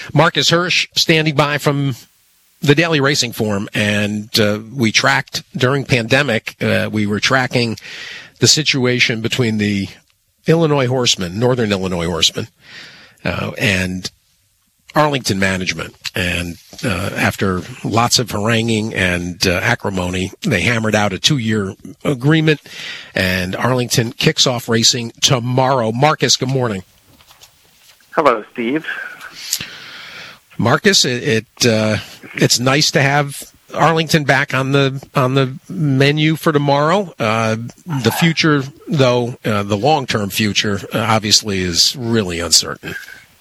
Marcus Hirsch standing by from the Daily Racing Form, and we tracked during pandemic. We were tracking the situation between the Illinois Horsemen, Northern Illinois Horsemen, and Arlington Management. And after lots of haranguing and acrimony, they hammered out a 2-year agreement, and Arlington kicks off racing tomorrow. Marcus, good morning. Hello, Steve. Marcus, it's nice to have Arlington back on the menu for tomorrow. The future, though, the long-term future, obviously, is really uncertain.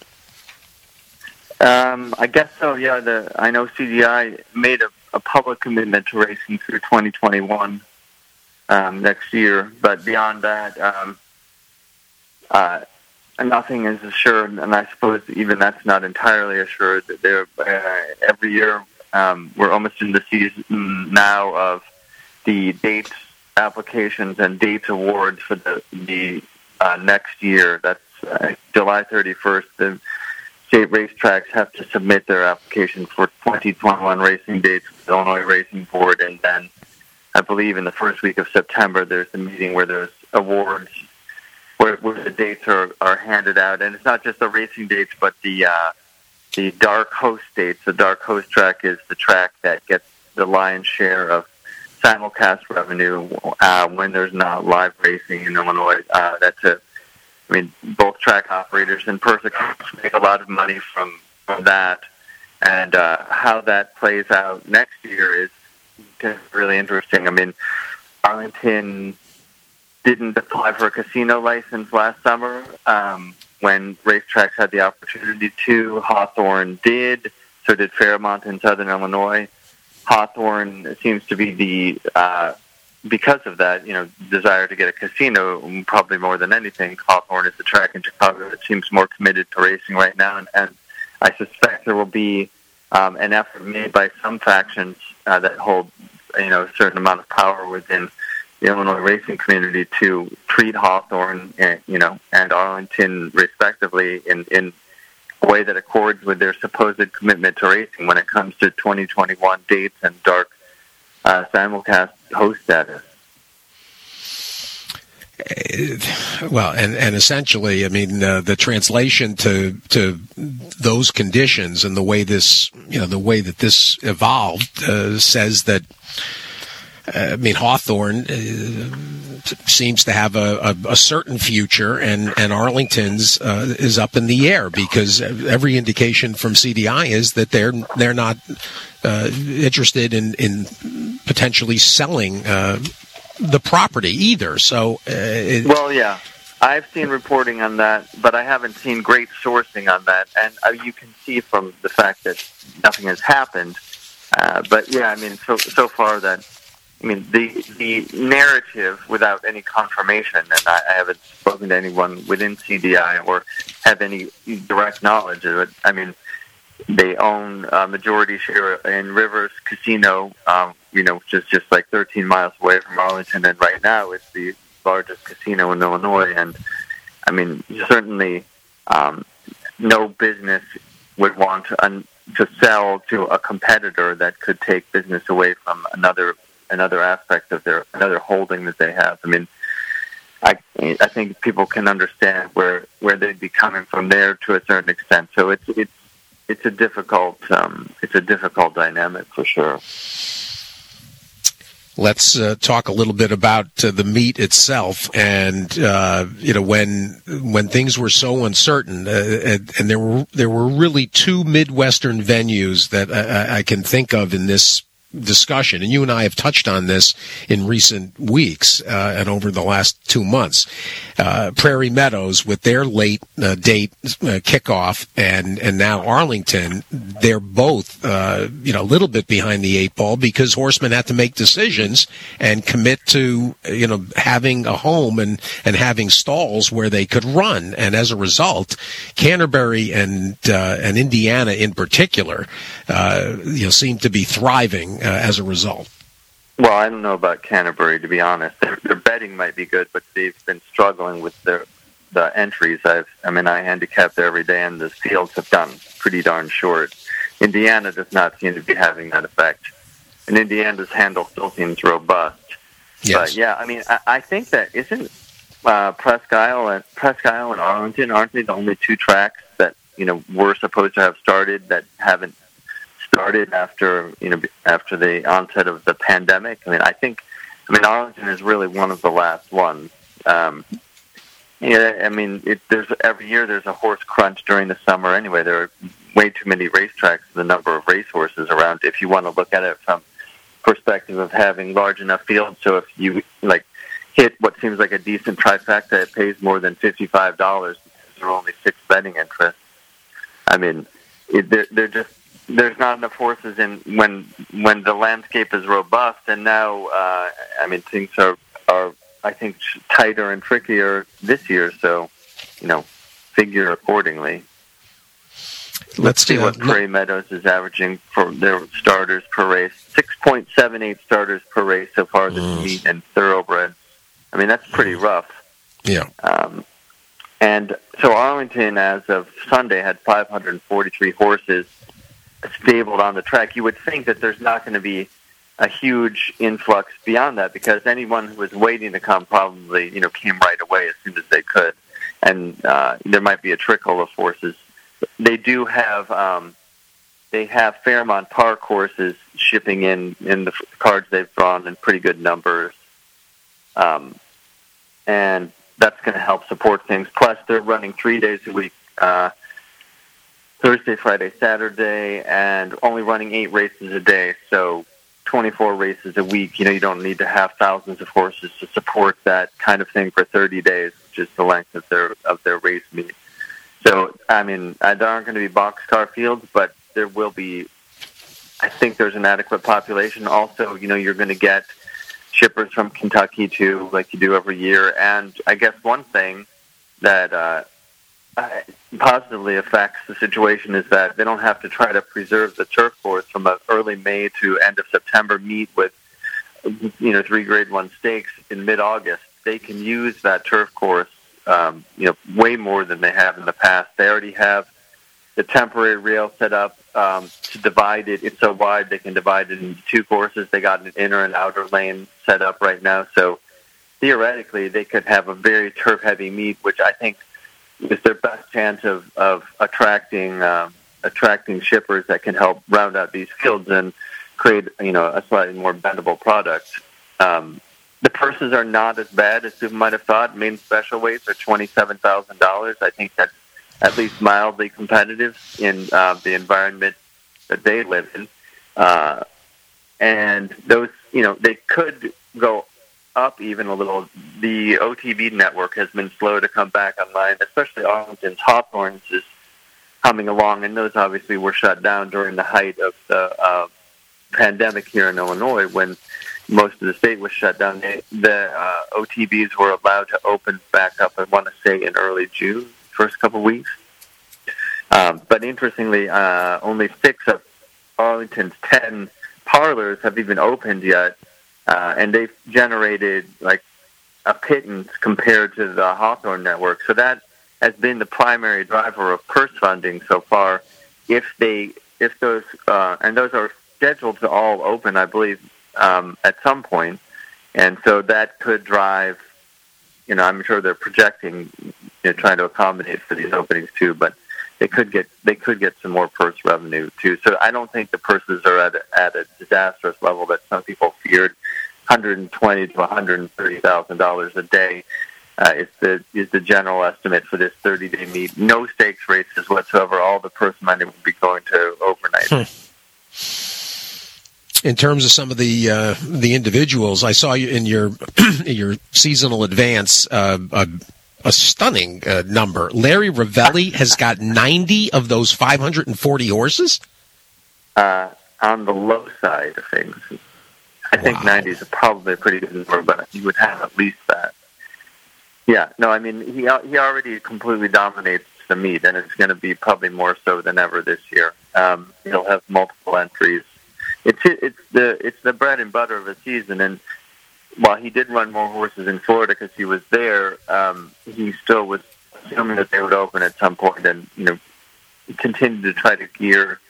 I guess so. Yeah, I know CDI made a public commitment to racing through 2021 next year, but beyond that, nothing is assured, and I suppose even that's not entirely assured. That every year, we're almost in the season now of the dates applications and dates awards for the next year. That's July 31st. The state racetracks have to submit their application for 2021 racing dates to the Illinois Racing Board, and then I believe in the first week of September there's a meeting where there's awards where the dates are handed out. And it's not just the racing dates, but the dark host dates. The dark host track is the track that gets the lion's share of simulcast revenue when there's not live racing in Illinois. Both track operators and Persica make a lot of money from that. And how that plays out next year is really interesting. Arlington didn't apply for a casino license last summer when racetracks had the opportunity to. Hawthorne did. So did Fairmont in Southern Illinois. Hawthorne seems to be because of that, desire to get a casino, probably more than anything. Hawthorne is the track in Chicago that seems more committed to racing right now, and I suspect there will be an effort made by some factions that hold, a certain amount of power within the Illinois racing community to treat Hawthorne, and Arlington, respectively, in a way that accords with their supposed commitment to racing when it comes to 2021 dates and dark simulcast host status. Well, and essentially, the translation to those conditions and the way that this evolved says that. Hawthorne seems to have a certain future, and Arlington's is up in the air because every indication from CDI is that they're not interested in potentially selling the property either. So, I've seen reporting on that, but I haven't seen great sourcing on that, and you can see from the fact that nothing has happened. So far that. The narrative, without any confirmation, and I haven't spoken to anyone within CDI or have any direct knowledge of it. They own a majority share in Rivers Casino, which is just like 13 miles away from Arlington, and right now it's the largest casino in Illinois. And certainly, no business would want to sell to a competitor that could take business away from another aspect of another holding that they have. I think people can understand where they'd be coming from there to a certain extent. So it's a difficult dynamic for sure. Let's talk a little bit about the meet itself, and when things were so uncertain, and there were really two Midwestern venues that I can think of in this discussion, and you and I have touched on this in recent weeks and over the last 2 months. Prairie Meadows with their late date kickoff, and now Arlington, they're both a little bit behind the eight ball because horsemen had to make decisions and commit to having a home and having stalls where they could run. And as a result, Canterbury and Indiana in particular seem to be thriving as a result. Well, I don't know about Canterbury, to be honest. Their betting might be good, but they've been struggling with their the entries. I handicap there every day, and the fields have gotten pretty darn short. Indiana does not seem to be having that effect, and Indiana's handle still seems robust. Yes. But yeah, I mean, I think that isn't Presque Isle and Arlington, aren't they the only two tracks that were supposed to have started that haven't started after the onset of the pandemic? Arlington is really one of the last ones. There's every year there's a horse crunch during the summer anyway. There are way too many racetracks for the number of racehorses around. If you want to look at it from perspective of having large enough fields, so if you hit what seems like a decent trifecta, it pays more than $55 because there are only 6 betting interests. I mean, there's not enough horses in when the landscape is robust, and now things are I think tighter and trickier this year. So figure accordingly. Let's see what Prairie Meadows is averaging for their starters per race. 6.78 starters per race so far this meet and thoroughbreds. I mean, that's pretty rough. Yeah. And so Arlington, as of Sunday, had 543 horses stabled on the track. You would think that there's not going to be a huge influx beyond that, because anyone who was waiting to come probably, came right away as soon as they could. And there might be a trickle of horses. They do have Fairmont Park horses shipping in the cards they've drawn in pretty good numbers. And that's going to help support things. Plus, they're running 3 days a week, Thursday, Friday, Saturday, and only running 8 races a day. So 24 races a week. You don't need to have thousands of horses to support that kind of thing for 30 days, which is the length of their race meet. So, there aren't going to be boxcar fields, but there will be. I think there's an adequate population. Also, you're going to get shippers from Kentucky too, like you do every year. And I guess one thing that positively affects the situation is that they don't have to try to preserve the turf course from an early May to end of September meet with 3 Grade 1 stakes in mid-August. They can use that turf course way more than they have in the past. They already have the temporary rail set up to divide it. It's so wide they can divide it into 2 courses. They got an inner and outer lane set up right now. So theoretically, they could have a very turf-heavy meet, which I think is their best chance of attracting shippers that can help round out these fields and create a slightly more bendable product. The purses are not as bad as people might have thought. Main special weights are $27,000. I think that's at least mildly competitive in the environment that they live in. And those, they could go up even a little. The OTB network has been slow to come back online, especially Arlington's Hawthorns is coming along, and those obviously were shut down during the height of the pandemic here in Illinois when most of the state was shut down. The OTBs were allowed to open back up, I want to say, in early June, first couple of weeks. But interestingly, only 6 of Arlington's 10 parlors have even opened yet, and they've generated like a pittance compared to the Hawthorne network. So that has been the primary driver of purse funding so far. If those and those are scheduled to all open, I believe, at some point, and so that could drive. I'm sure they're projecting, trying to accommodate for these openings too, but they could get some more purse revenue too. So I don't think the purses are at a disastrous level that some people feared. $120,000 to $130,000 a day is the general estimate for this 30-day meet. No stakes races whatsoever. All the purse money would be going to overnight. In terms of some of the individuals, I saw you in your seasonal advance a stunning number. Larry Ravelli has got 90 of those 540 horses. On the low side of things, I think 90 is probably a pretty good number, but you would have at least that. Yeah, no, he already completely dominates the meet, and it's going to be probably more so than ever this year. He'll have multiple entries. It's the bread and butter of the season, and while he did run more horses in Florida because he was there, he still was assuming that they would open at some point, and continue to try to gear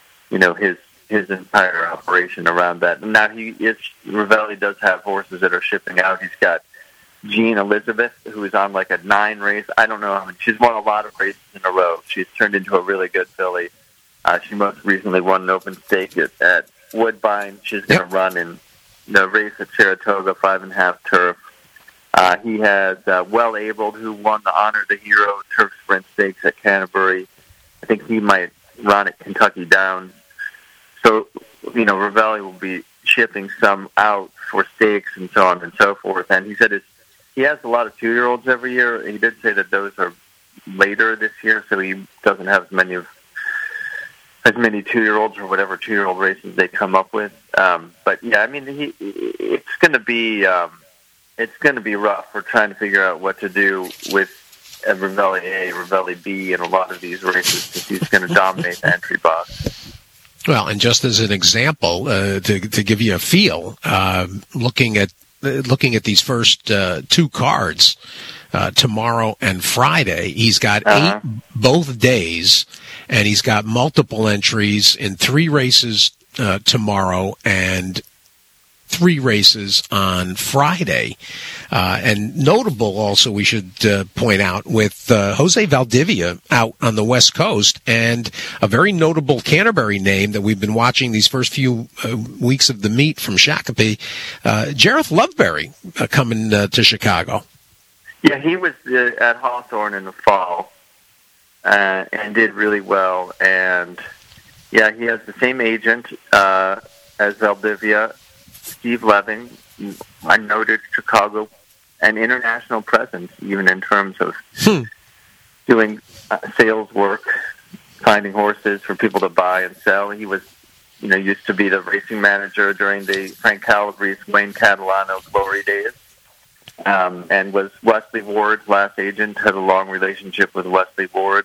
his entire operation around that. And now Ravelli does have horses that are shipping out. He's got Jean Elizabeth, who is on like a 9 race. I don't know. I mean, she's won a lot of races in a row. She's turned into a really good filly. She most recently won an open stake at Woodbine. She's going to run in the race at Saratoga, 5.5 turf. He has Well Abled, who won the Honor the Hero Turf Sprint Stakes at Canterbury. I think he might run at Kentucky Downs. So, Ravelli will be shipping some out for stakes and so on and so forth. And he said he has a lot of 2-year-olds every year. He did say that those are later this year, so he doesn't have as many 2-year-olds or whatever 2-year-old races they come up with. But yeah, I mean, it's going to be rough. We're trying to figure out what to do with Ravelli A, Ravelli B, and a lot of these races because he's going to dominate the entry box. Well, and just as an example, to give you a feel, looking at these first 2 cards, tomorrow and Friday, he's got 8 both days, and he's got multiple entries in 3 races tomorrow and 3 races on Friday. And notable also, we should point out, with Jose Valdivia out on the West Coast, and a very notable Canterbury name that we've been watching these first few weeks of the meet from Shakopee, Jareth Loveberry, coming to Chicago. Yeah, he was at Hawthorne in the fall and did really well. And, yeah, he has the same agent as Valdivia, Steve Leving, a noted Chicago and international presence, even in terms of doing sales work, finding horses for people to buy and sell. He was, used to be the racing manager during the Frank Calabrese, Wayne Catalano glory days, and was Wesley Ward's last agent, had a long relationship with Wesley Ward.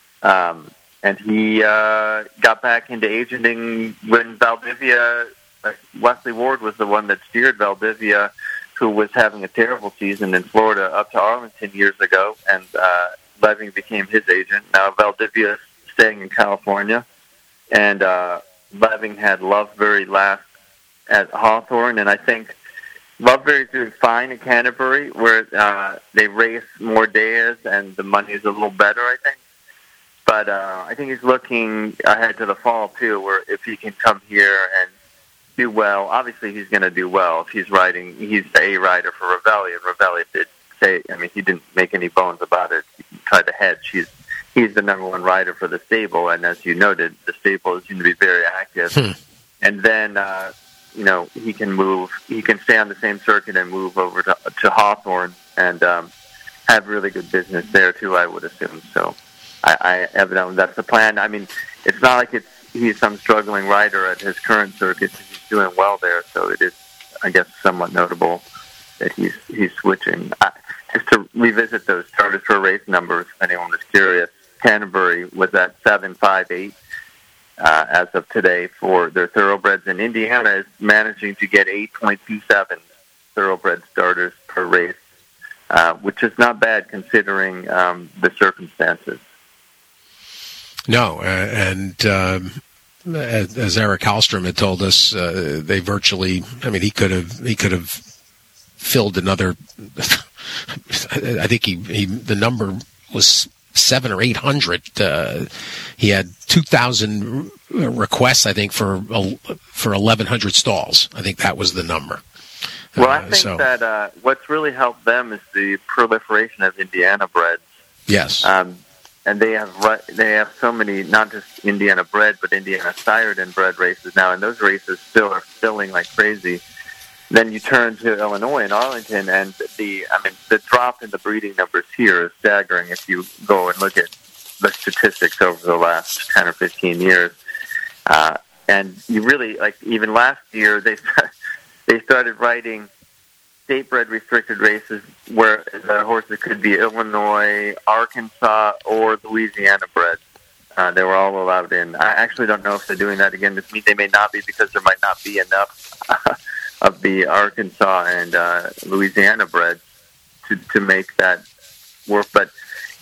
And he got back into agenting when Valdivia... Wesley Ward was the one that steered Valdivia, who was having a terrible season in Florida, up to Arlington years ago, and Leving became his agent. Now Valdivia is staying in California, and Leving had Loveberry last at Hawthorne, and I think Loveberry's doing fine at Canterbury, where they race more days and the money is a little better, I think. But I think he's looking ahead to the fall, too, where if he can come here and do well. Obviously, he's going to do well if he's riding. He's the A rider for Ravelli, and Ravelli did say. I mean, he didn't make any bones about it. He tried to hedge. He's the number 1 rider for the stable, and as you noted, the stable is going to be very active. And then, he can move. He can stay on the same circuit and move over to Hawthorne and have really good business there too, I would assume. So, I evidently that's the plan. I mean, it's not like he's some struggling rider at his current circuit. He's doing well there, so it is, I guess, somewhat notable that he's switching. Just to revisit those starters for race numbers, if anyone was curious, Canterbury was at 758 as of today for their thoroughbreds, and Indiana is managing to get 8.27 thoroughbred starters per race, which is not bad considering the circumstances. No, and as Eric Hallstrom had told us, they virtually. I mean, he could have filled another. I think the number was 700 or 800. He had 2,000 requests, I think, for 1,100 stalls. I think that was the number. Well, I think that what's really helped them is the proliferation of Indiana breds. Yes. And they have so many, not just Indiana bred, but Indiana sired and bred races now, and those races still are filling like crazy. Then you turn to Illinois and Arlington, and the drop in the breeding numbers here is staggering if you go and look at the statistics over the last 10 or 15 years. And you really, like, even last year, they started writing state-bred restricted races where the horses could be Illinois, Arkansas, or Louisiana bred. They were all allowed in. I actually don't know if they're doing that again this meet. They may not be because there might not be enough of the Arkansas and Louisiana breds to make that work. But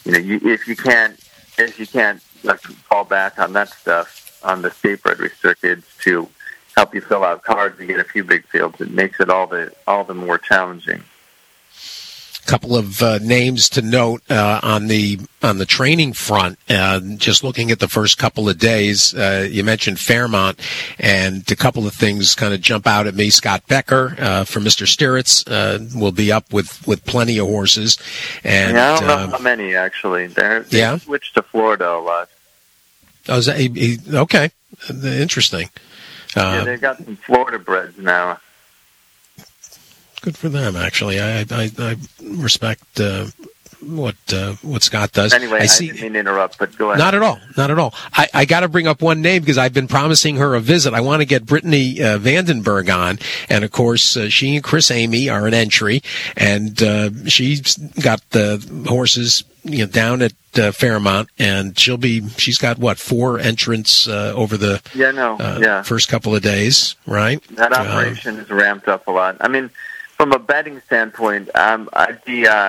if you can't like, fall back on that stuff on the state bred restricted to help you fill out cards and get a few big fields, it makes it all the more challenging. Couple of names to note on the training front. Just looking at the first couple of days, you mentioned Fairmont, and a couple of things kind of jump out at me. Scott Becker from Mr. Stirritz will be up with plenty of horses. And I don't know how many actually. They switched to Florida a lot. Oh, is that, okay, interesting. They've got some Florida breds now. Good for them, actually. I respect what Scott does. Anyway, I didn't mean to interrupt, but go ahead. Not at all. I got to bring up one name because I've been promising her a visit. I want to get Brittany Vandenberg on, and of course, she and Chris Amy are an entry, and she's got the horses down at Fairmont, and she's got 4 entrants over the first couple of days, right? That operation is ramped up a lot. I mean, from a betting standpoint, I'd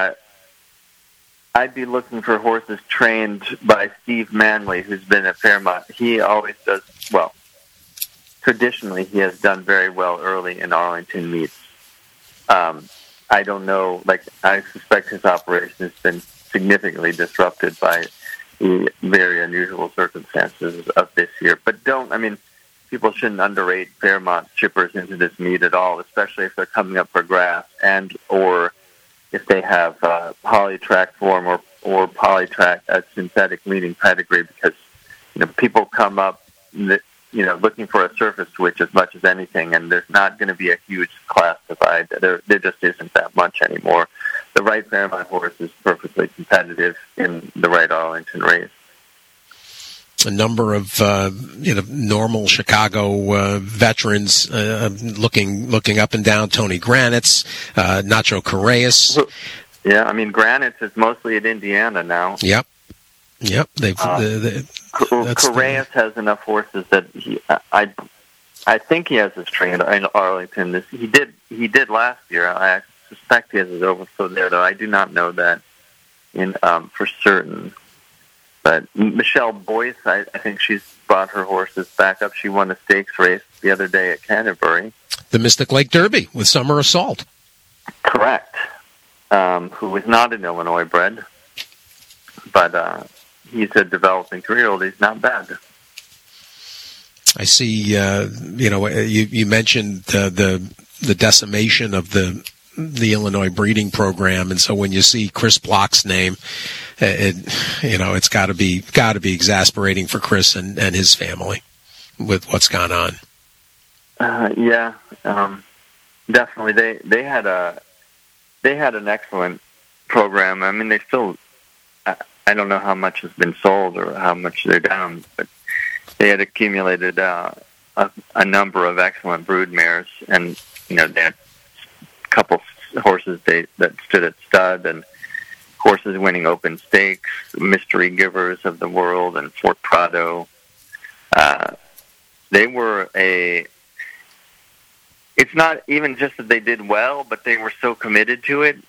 be looking for horses trained by Steve Manley, who's been at Fairmont. He always does well. Traditionally, he has done very well early in Arlington meets. I don't know, I suspect his operation has been significantly disrupted by the very unusual circumstances of this year. But people shouldn't underrate Fairmont chippers into this meet at all, especially if they're coming up for grass or if they have polytrack form or polytrack at synthetic leading pedigree, because people come up looking for a surface switch as much as anything, and there's not going to be a huge class divide. There just isn't that much anymore. The right Fairmont horse is perfectly competitive in the right Arlington race. A number of normal Chicago veterans looking up and down. Tony Granitz, Nacho Correas. Yeah, Granitz is mostly at Indiana now. Yep. Correas has enough horses that I think he has his train in Arlington. He did last year. I suspect he has his overflow there, though I do not know that for certain. But Michelle Boyce, I think she's brought her horses back up. She won a stakes race the other day at Canterbury. The Mystic Lake Derby with Summer Assault. Correct. Who is not an Illinois bred, but he's a developing 3-year-old. He's not bad. I see. You mentioned the decimation of the Illinois breeding program, and so when you see Chris Block's name, it's got to be exasperating for Chris and his family with what's gone on. Definitely. They had an excellent program. They still. I don't know how much has been sold or how much they're down, but they had accumulated a number of excellent brood mares, and they had a couple horses that stood at stud, and horses winning open stakes, Mystery Givers of the world, and Fort Prado. They were it's not even just that they did well, but they were so committed to it.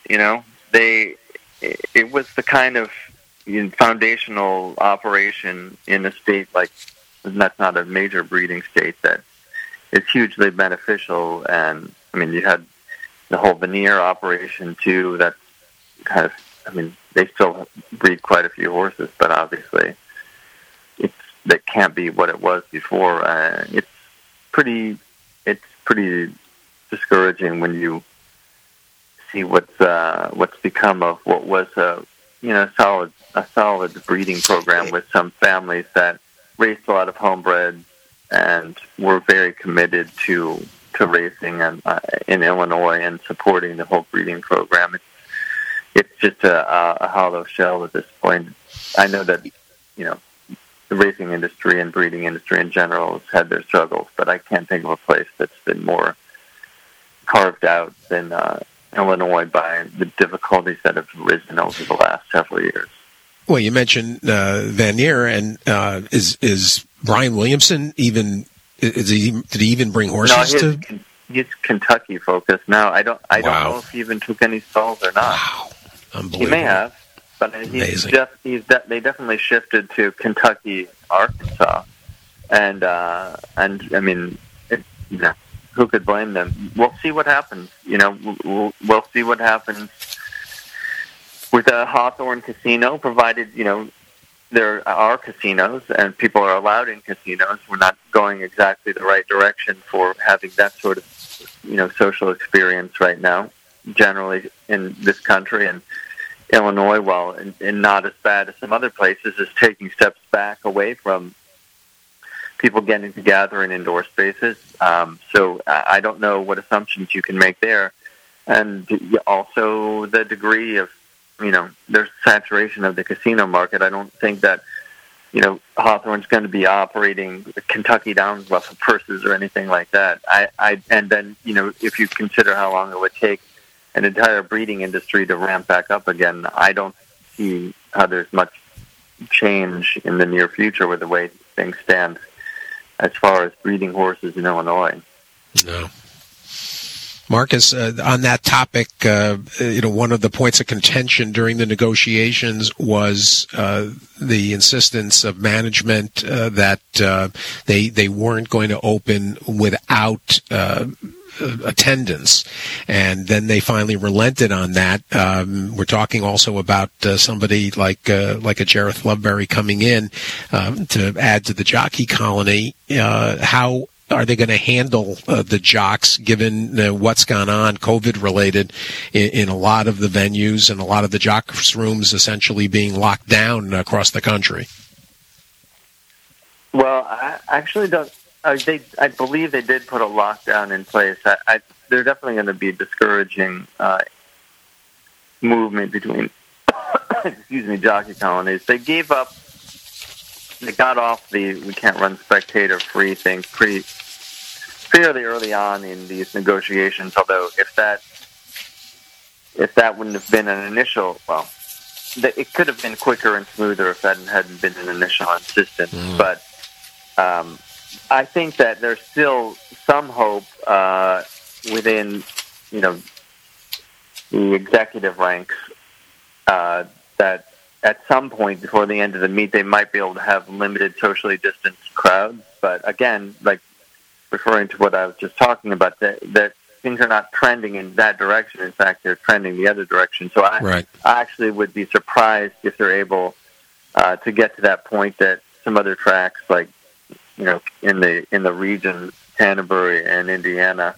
It was the kind of foundational operation in a state that's not a major breeding state that is hugely beneficial. And you had the whole veneer operation too. That's kind of, they still breed quite a few horses, but obviously that can't be what it was before. It's pretty discouraging when you see what's become of what was a solid breeding program with some families that raised a lot of homebreds and were very committed to racing in Illinois and supporting the whole breeding program. It's just a hollow shell at this point. I know that the racing industry and breeding industry in general has had their struggles, but I can't think of a place that's been more carved out than Illinois by the difficulties that have risen over the last several years. Well, you mentioned Vanier, and is Brian Williamson even? Did he even bring horses to? He's Kentucky focused now. I don't know if he even took any stalls or not. Wow, unbelievable. He may have. But they definitely shifted to Kentucky, Arkansas, and I mean, who could blame them? We'll see what happens. We'll see what happens with the Hawthorne Casino, provided there are casinos and people are allowed in casinos. We're not going exactly the right direction for having that sort of social experience right now, generally in this country. And Illinois, while and not as bad as some other places, is taking steps back away from people getting together in indoor spaces. So I don't know what assumptions you can make there. And also the degree of, there's saturation of the casino market. I don't think that, Hawthorne's going to be operating Kentucky Downs level purses or anything like that. And then, if you consider how long it would take an entire breeding industry to ramp back up again, I don't see how there's much change in the near future with the way things stand as far as breeding horses in Illinois. No. Marcus, on that topic, one of the points of contention during the negotiations was the insistence of management that they weren't going to open without attendance, and then they finally relented on that. We're talking also about somebody like a Jareth Loveberry coming in to add to the jockey colony. How are they going to handle the jocks, given what's gone on, COVID-related, in a lot of the venues and a lot of the jocks' rooms essentially being locked down across the country? Well, I actually don't. I believe they did put a lockdown in place. They're definitely going to be discouraging movement between, jockey colonies. They gave up. They got off the we can't run spectator free thing fairly early on in these negotiations. Although if that wouldn't have been an initial, it could have been quicker and smoother if that hadn't been an initial insistence. But I think that there's still some hope within, the executive ranks that at some point before the end of the meet, they might be able to have limited socially distanced crowds. But again, like referring to what I was just talking about, that things are not trending in that direction. In fact, they're trending the other direction. So I actually would be surprised if they're able to get to that point that some other tracks, like in the region, Canterbury and Indiana.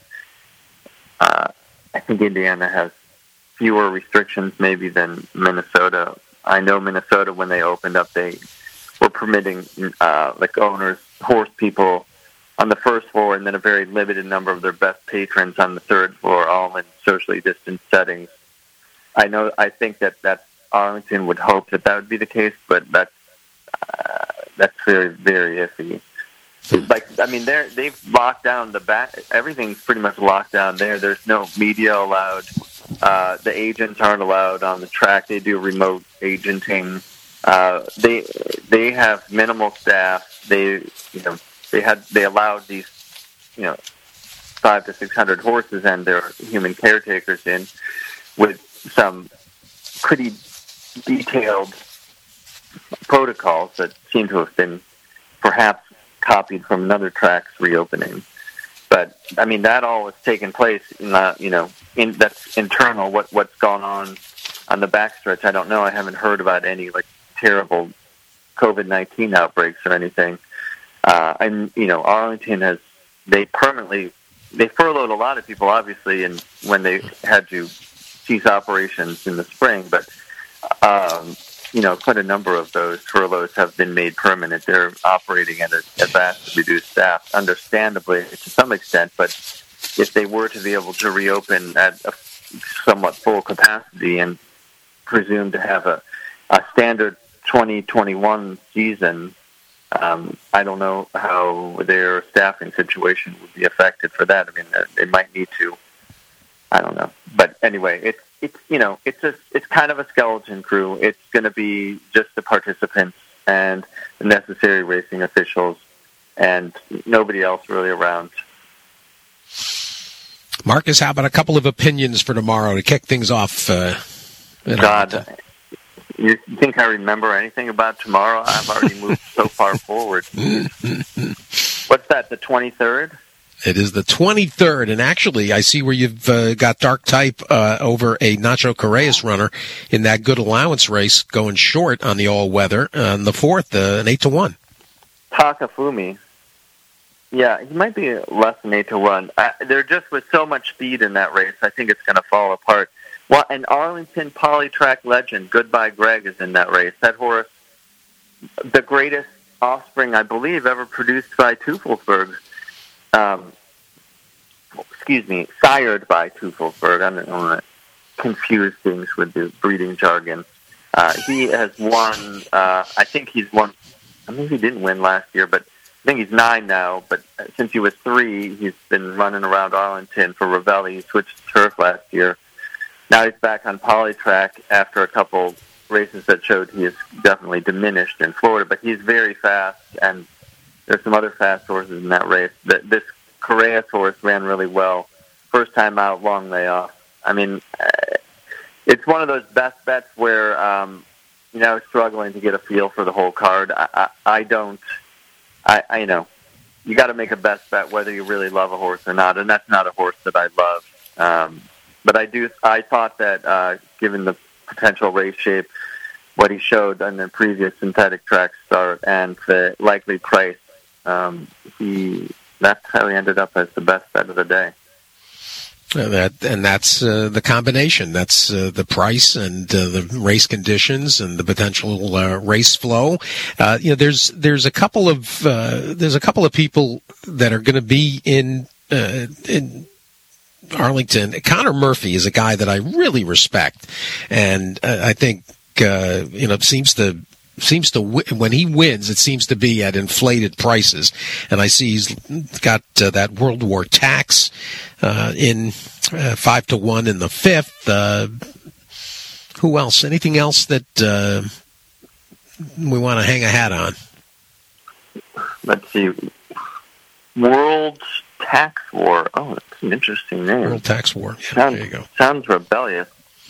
I think Indiana has fewer restrictions maybe than Minnesota. I know Minnesota, when they opened up, they were permitting owners, horse people on the first floor, and then a very limited number of their best patrons on the third floor, all in socially distanced settings. I think that Arlington would hope that would be the case, but that's very, very iffy. They've locked down the back. Everything's pretty much locked down there. There's no media allowed. The agents aren't allowed on the track. They do remote agenting. They have minimal staff. They allowed these 500 to 600 horses and their human caretakers in with some pretty detailed protocols that seem to have been perhaps copied from another track's reopening. But that all has taken place in that's internal. What's gone on the backstretch, I don't know. I haven't heard about any terrible COVID-19 outbreaks or anything. Arlington they furloughed a lot of people, obviously, and when they had to cease operations in the spring, but quite a number of those furloughs have been made permanent. They're operating at a vastly reduced staff, understandably to some extent, but if they were to be able to reopen at a somewhat full capacity and presumed to have a standard 2021 season, I don't know how their staffing situation would be affected for that. They might need to. I don't know, but anyway, it's kind of a skeleton crew. It's going to be just the participants and the necessary racing officials, and nobody else really around. Marcus, how about a couple of opinions for tomorrow to kick things off? You think I remember anything about tomorrow? I've already moved so far forward. What's that, the 23rd? It is the 23rd, and actually, I see where you've got dark type over a Nacho Correas runner in that good allowance race, going short on the all-weather on the 4th, an 8-1. Takafumi. Yeah, he might be less than 8-1. There just was so much speed in that race, I think it's going to fall apart. Well, and Arlington Polytrack legend, Goodbye Greg, is in that race. That horse, the greatest offspring, I believe, ever produced by Teufelsberg. Sired by Teufelsberg. I don't want to confuse things with the breeding jargon. He has won, I think he's won, I mean, he didn't win last year, but I think he's 9 now, but since he was 3, he's been running around Arlington for Ravelli. He switched to turf last year. Now he's back on Polytrack after a couple races that showed he is definitely diminished in Florida, but he's very fast, and there's some other fast horses in that race. This Correas horse ran really well. First time out, long layoff. I mean, it's one of those best bets where, struggling to get a feel for the whole card. I know. You got to make a best bet whether you really love a horse or not, and that's not a horse that I love. But I thought that, given the potential race shape, what he showed on the previous synthetic track start, and the likely price, that's how he ended up as the best bet of the day. That's the combination. That's the price and the race conditions and the potential race flow. There's a couple of people that are going to be in Arlington. Connor Murphy is a guy that I really respect, and I think seems to when he wins, it seems to be at inflated prices. And I see he's got that World War tax in 5-1 in the 5th. Who else? Anything else that we want to hang a hat on? Let's see. World Tax War. Oh, that's an interesting name. World Tax War. Yeah, there you go. Sounds rebellious.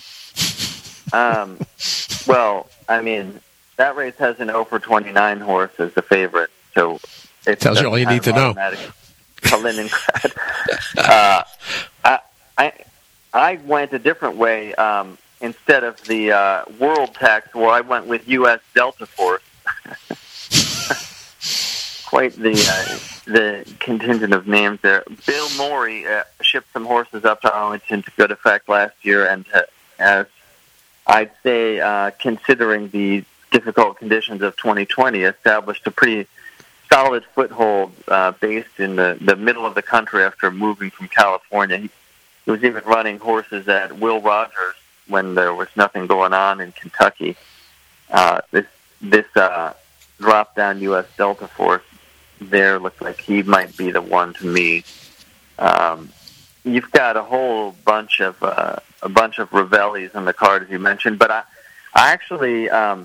Well, I mean, that race has an 0-29 horse as the favorite, so it tells you all you need to know. Kaliningrad. I went a different way. Instead of the World Tax War, I went with U.S. Delta Force. Quite the contingent of names there. Bill Morey shipped some horses up to Arlington to good effect last year, and as I'd say, considering the difficult conditions of 2020, established a pretty solid foothold based in the middle of the country after moving from California. He was even running horses at Will Rogers when there was nothing going on in Kentucky. This drop-down U.S. Delta Force there looks like he might be the one to me. You've got a whole bunch of Ravellis on the card, as you mentioned, but I actually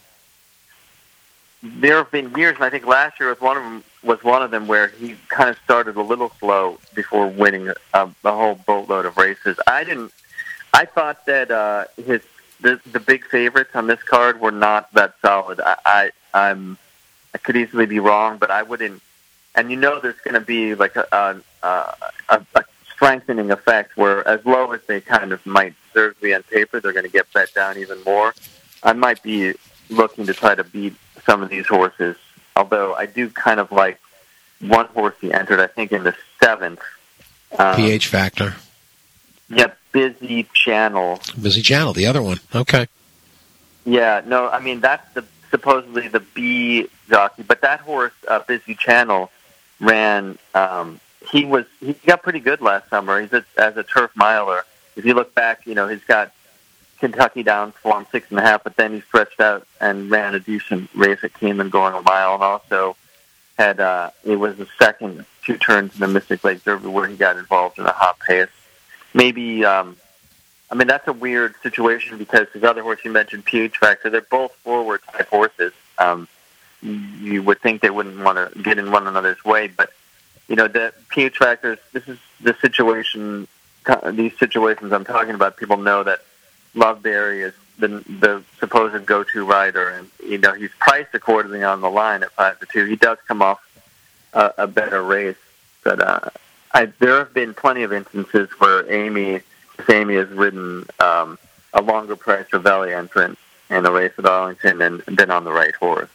there have been years, and I think last year was one of them where he kind of started a little slow before winning a whole boatload of races. I thought that the big favorites on this card were not that solid. I could easily be wrong, but I wouldn't. And there's going to be like a strengthening effect where, as low as they kind of might deserve to be on paper, they're going to get bet down even more. I might be looking to try to beat some of these horses, although I do kind of like one horse he entered, I think, in the 7th. PH Factor. Yep, Busy Channel. Busy Channel, the other one. Okay. Yeah, no, I mean, that's supposedly the B jockey, but that horse, Busy Channel, ran. He got pretty good last summer. He's as a turf miler. If you look back, he's got Kentucky down form 6.5, but then he stretched out and ran a decent race at Cayman going a mile, and also had it was the second 2 turns in the Mystic Lake Derby where he got involved in a hot pace. Maybe, that's a weird situation because his other horse you mentioned, PH Factor, they're both forward type horses. You would think they wouldn't want to get in one another's way, but the PH Factors, this is the situation. These situations I'm talking about, people know that Loveberry is the supposed go-to rider, and he's priced accordingly on the line at 5-2. He does come off a better race, but there have been plenty of instances where Amy has ridden a longer price Ravelli entrant in a race at Arlington than on the right horse.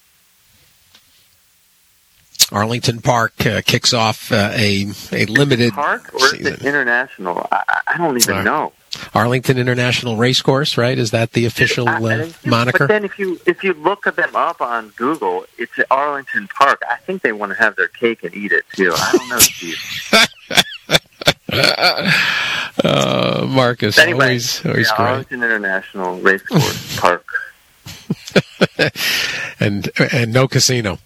Arlington Park kicks off a limited Park or season. is it International? I don't even know. Arlington International Racecourse, right? Is that the official moniker? But then if you look them up on Google, it's at Arlington Park. I think they want to have their cake and eat it too. I don't know, Steve. Marcus, anyway, always great. Arlington International Racecourse Park. and no casino.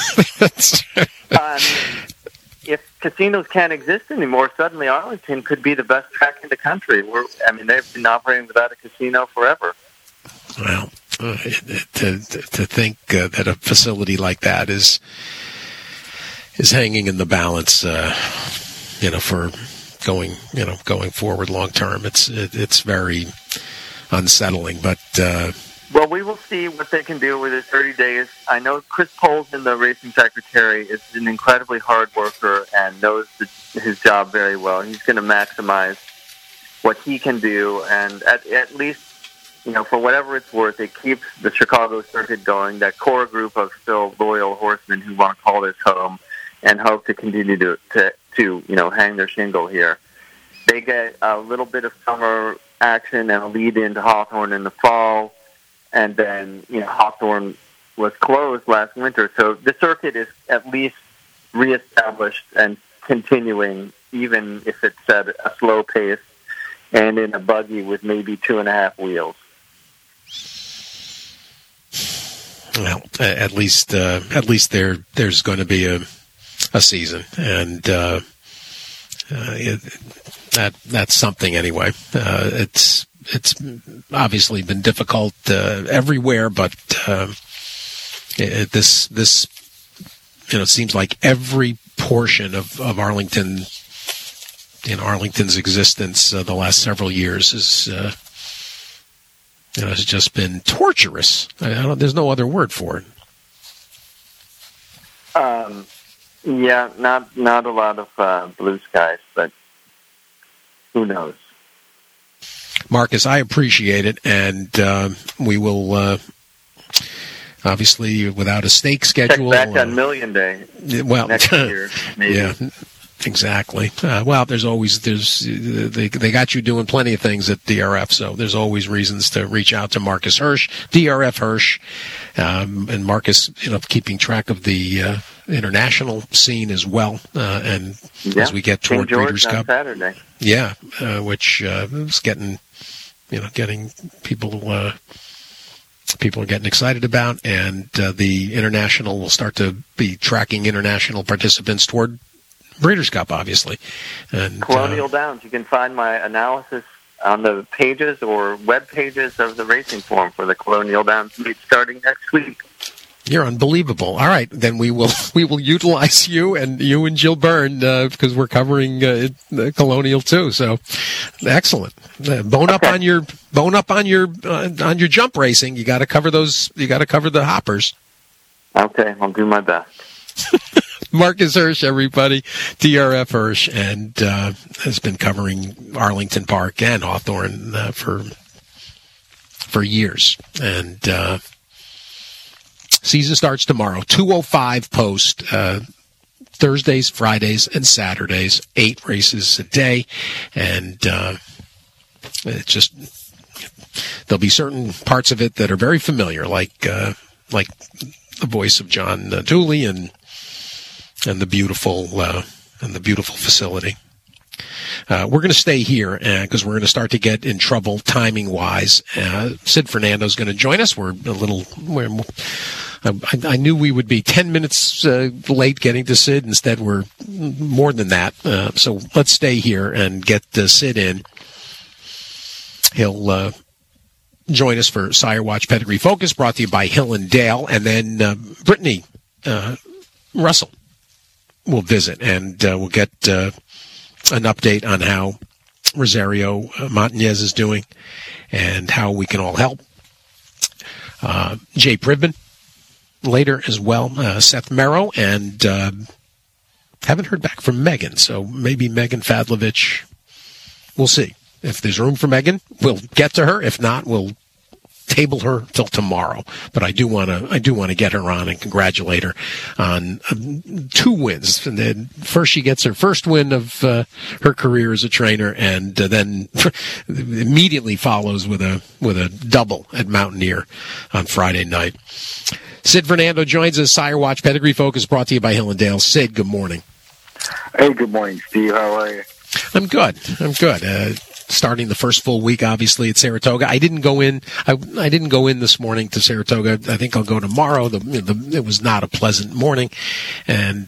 If casinos can't exist anymore, suddenly Arlington could be the best track in the country. They've been operating without a casino forever. Well, to think that a facility like that is hanging in the balance, for going forward long term, it's very unsettling. But well, we will see what they can do with it 30 days. I know Chris Polson, the racing secretary, is an incredibly hard worker and knows his job very well. He's going to maximize what he can do, and at least, for whatever it's worth, it keeps the Chicago circuit going, that core group of still loyal horsemen who want to call this home and hope to continue to hang their shingle here. They get a little bit of summer action and a lead into Hawthorne in the fall. And then, Hawthorne was closed last winter. So the circuit is at least reestablished and continuing, even if it's at a slow pace and in a buggy with maybe 2.5 wheels. Well, at least there's going to be a season, and that's something anyway. It's obviously been difficult everywhere, but this seems like every portion of Arlington, Arlington's existence the last several years has just been torturous. There's no other word for it. Yeah, not a lot of blue skies, but who knows? Marcus, I appreciate it, and we will obviously, without a stake schedule. Check back on Million Day. Well, next year, maybe. Yeah, exactly. Well, they got you doing plenty of things at DRF, so there's always reasons to reach out to Marcus Hirsch, DRF Hirsch, and Marcus, keeping track of the international scene as well, and as we get toward Breeders' Cup Saturday. Yeah, which is getting people are getting excited about, and the international will start to be tracking international participants toward Breeders' Cup, obviously. And Colonial Downs. You can find my analysis on the pages or web pages of the Racing Forum for the Colonial Downs meet starting next week. You're unbelievable. All right, then we will utilize you and Jill Byrne because we're covering Colonial too. So excellent. Bone up on your jump racing. You got to cover those. You got to cover the hoppers. Okay, I'll do my best. Marcus Hirsch, everybody, DRF Hirsch, and has been covering Arlington Park and Hawthorne for years. And season starts tomorrow, 2:05 post, Thursdays, Fridays, and Saturdays, 8 races a day, and it's just there'll be certain parts of it that are very familiar, like the voice of John Dooley and the beautiful facility. We're going to stay here because we're going to start to get in trouble timing wise. Sid Fernando's going to join us. I knew we would be 10 minutes late getting to Sid. Instead, we're more than that. So let's stay here and get Sid in. He'll join us for Sire Watch Pedigree Focus, brought to you by Hill and Dale, and then Brittany Russell will visit, and we'll get an update on how Rosario Montañez is doing and how we can all help. Jay Privman later as well, Seth Merrow, and haven't heard back from Megan, so maybe Megan Fadlovich. We'll see. If there's room for Megan, we'll get to her. If not, we'll table her till tomorrow. But I do want to get her on and congratulate her on 2 wins. And then first she gets her first win of her career as a trainer, and then immediately follows with a double at Mountaineer on Friday night. Sid Fernando joins us. Sire Watch Pedigree Focus brought to you by Hill and Dale. Sid, good morning. Hey, good morning, Steve. How are you? I'm good. Starting the first full week, obviously, at Saratoga. I didn't go in. I didn't go in this morning to Saratoga. I think I'll go tomorrow. It was not a pleasant morning, and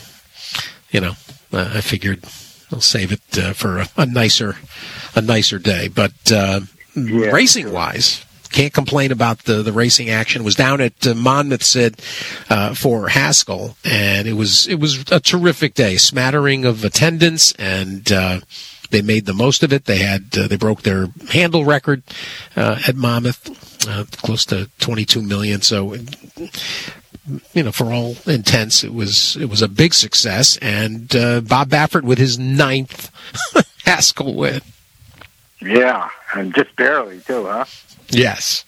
I figured I'll save it for a nicer day. But racing wise, can't complain about the racing action. Was down at Monmouth, Sid, for Haskell, and it was a terrific day. Smattering of attendance, and they made the most of it. They broke their handle record at Monmouth, close to 22 million. So, for all intents, it was a big success. And Bob Baffert with his 9th Haskell win. Yeah, and just barely too, huh? Yes.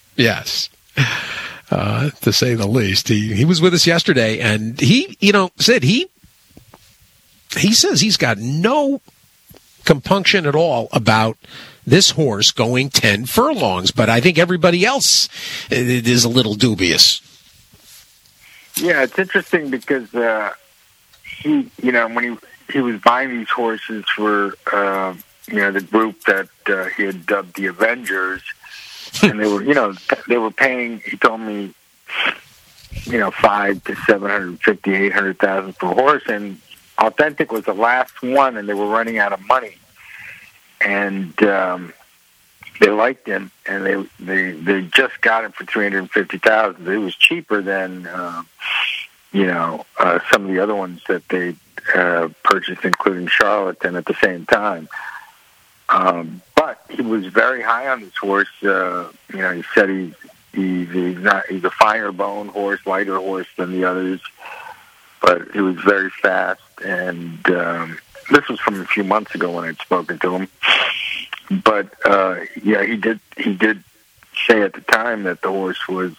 To say the least, he was with us yesterday, and he said he says he's got no compunction at all about this horse going 10 furlongs, but I think everybody else is a little dubious. Yeah, it's interesting because he, when he was buying these horses for the group that he had dubbed the Avengers, and they were paying. He told me, $500,000 to $750,000, $800,000 per horse, and Authentic was the last one, and they were running out of money, and they liked him, and they just got him for $350,000. It was cheaper than some of the other ones that they purchased, including Charlatan, at the same time. But he was very high on this horse. He said he's a finer bone horse, lighter horse than the others, but he was very fast. And this was from a few months ago when I'd spoken to him. But he did say at the time that the horse was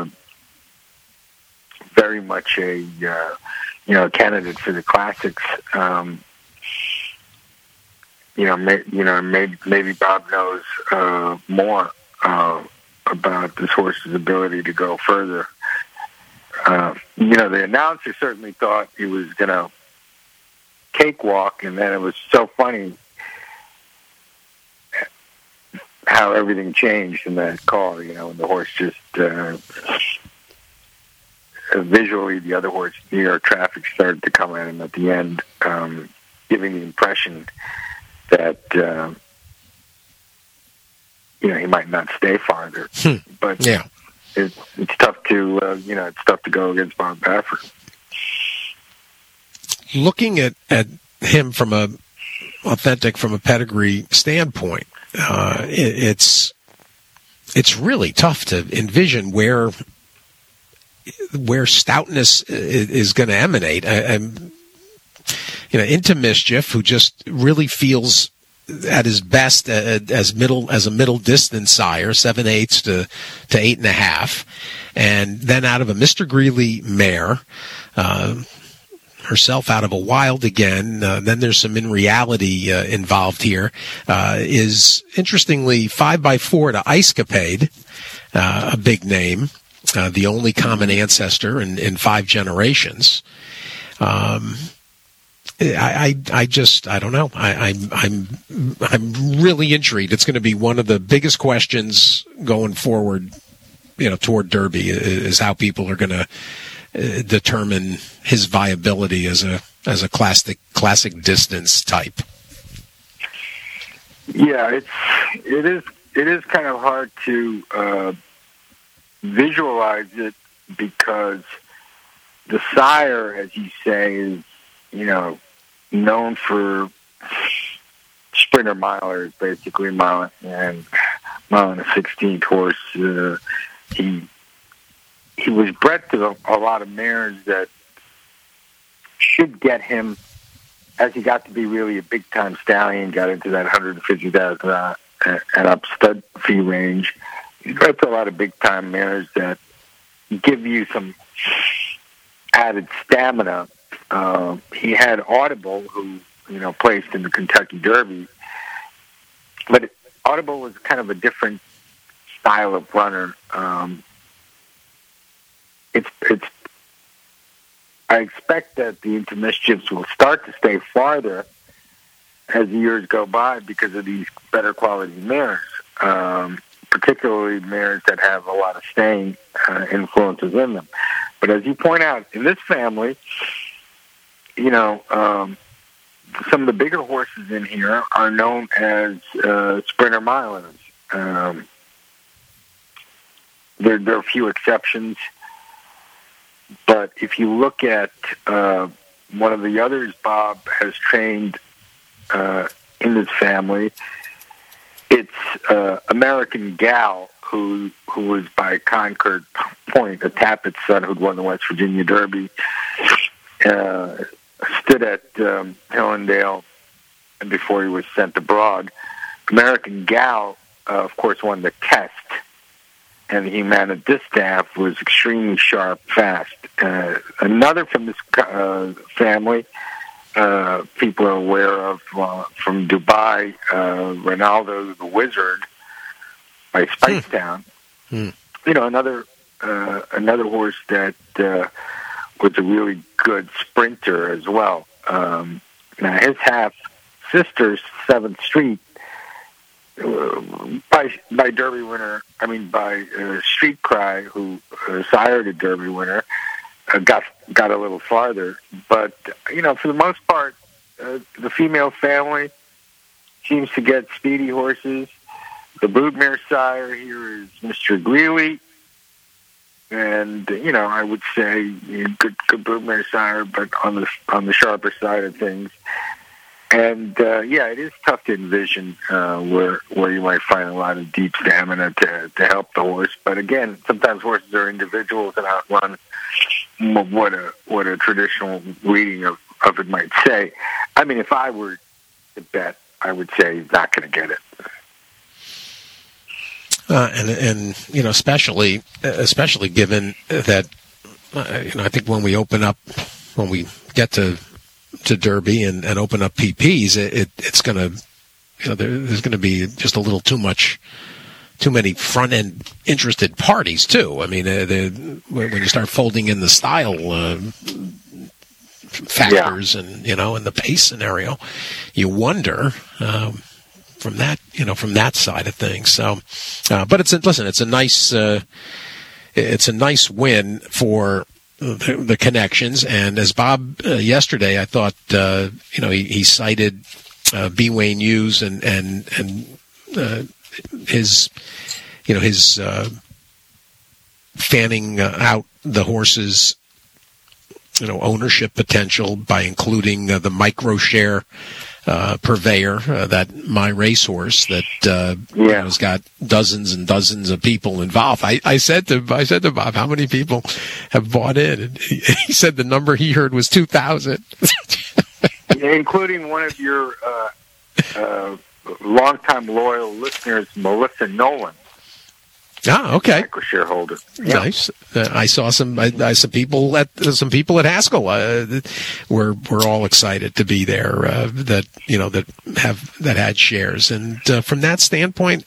very much a candidate for the classics. Maybe Bob knows more about this horse's ability to go further. The announcer certainly thought he was going to cakewalk, and then it was so funny how everything changed in that call. And the horse just visually, the other horse, New York Traffic, started to come at him at the end, giving the impression that he might not stay farther. But yeah, it's tough to go against Bob Baffert. Looking at him from a pedigree standpoint, it's really tough to envision where stoutness is going to emanate. Into Mischief, who just really feels at his best as a middle distance sire, 7/8 to 8.5, and then out of a Mr. Greeley mare, herself out of a Wild again. Then there's some In Reality involved here. Is interestingly 5x4 to Ice Capade, a big name, the only common ancestor in 5 generations. I don't know. I'm really intrigued. It's going to be one of the biggest questions going forward, toward Derby, is how people are going to determine his viability as a classic distance type. Yeah, it is kind of hard to visualize it, because the sire, as you say, is known for Sprinter Miler is basically mile and a 16th horse. He was bred to a lot of mares that should get him, as he got to be really a big-time stallion, got into that $150,000 and up stud fee range. He's bred to a lot of big-time mares that give you some added stamina. He had Audible, who placed in the Kentucky Derby, but Audible was kind of a different style of runner. I expect that the Intermischiefs will start to stay farther as the years go by because of these better quality mares, particularly mares that have a lot of staying influences in them. But as you point out, in this family, some of the bigger horses in here are known as Sprinter Milers. There are a few exceptions, but if you look at one of the others Bob has trained in this family, it's American Gal, who was by Concord Point, a Tappett's son who'd won the West Virginia Derby, stood at Hillendale and before he was sent abroad. American Gal, of course, won the test, and the Humana Distaff was extremely sharp, fast. Another from this family, people are aware of from Dubai, Ronaldo the Wizard by Spicetown. Another horse that was a really good sprinter as well. Now his half sister, 7th Street, by Derby winner, by Street Cry, who sired a Derby winner, got a little farther. But for the most part, the female family seems to get speedy horses. The broodmare sire here is Mr. Greeley, and I would say good broodmare sire, but on the sharper side of things. And it is tough to envision where you might find a lot of deep stamina to help the horse. But again, sometimes horses are individuals and outrun what a traditional reading of it might say. If I were to bet, I would say he's not going to get it. And especially given that I think when we get to Derby and open up PPs, it's going to there's going to be just a little too many front end interested parties too. When you start folding in the style factors and in the pace scenario, you wonder. From that side of things. So, but it's a nice win for the connections. And as Bob yesterday, I thought he cited B. Wayne Hughes and his fanning out the horses ownership potential by including the micro share purveyor, that My Racehorse that has got dozens and dozens of people involved. I said to Bob, how many people have bought in? And he said the number he heard was 2,000, including one of your longtime loyal listeners, Melissa Nolan. Ah, okay. Shareholder. Yeah. Nice. I saw some people at Haskell. Were all excited to be there. That had shares, and from that standpoint,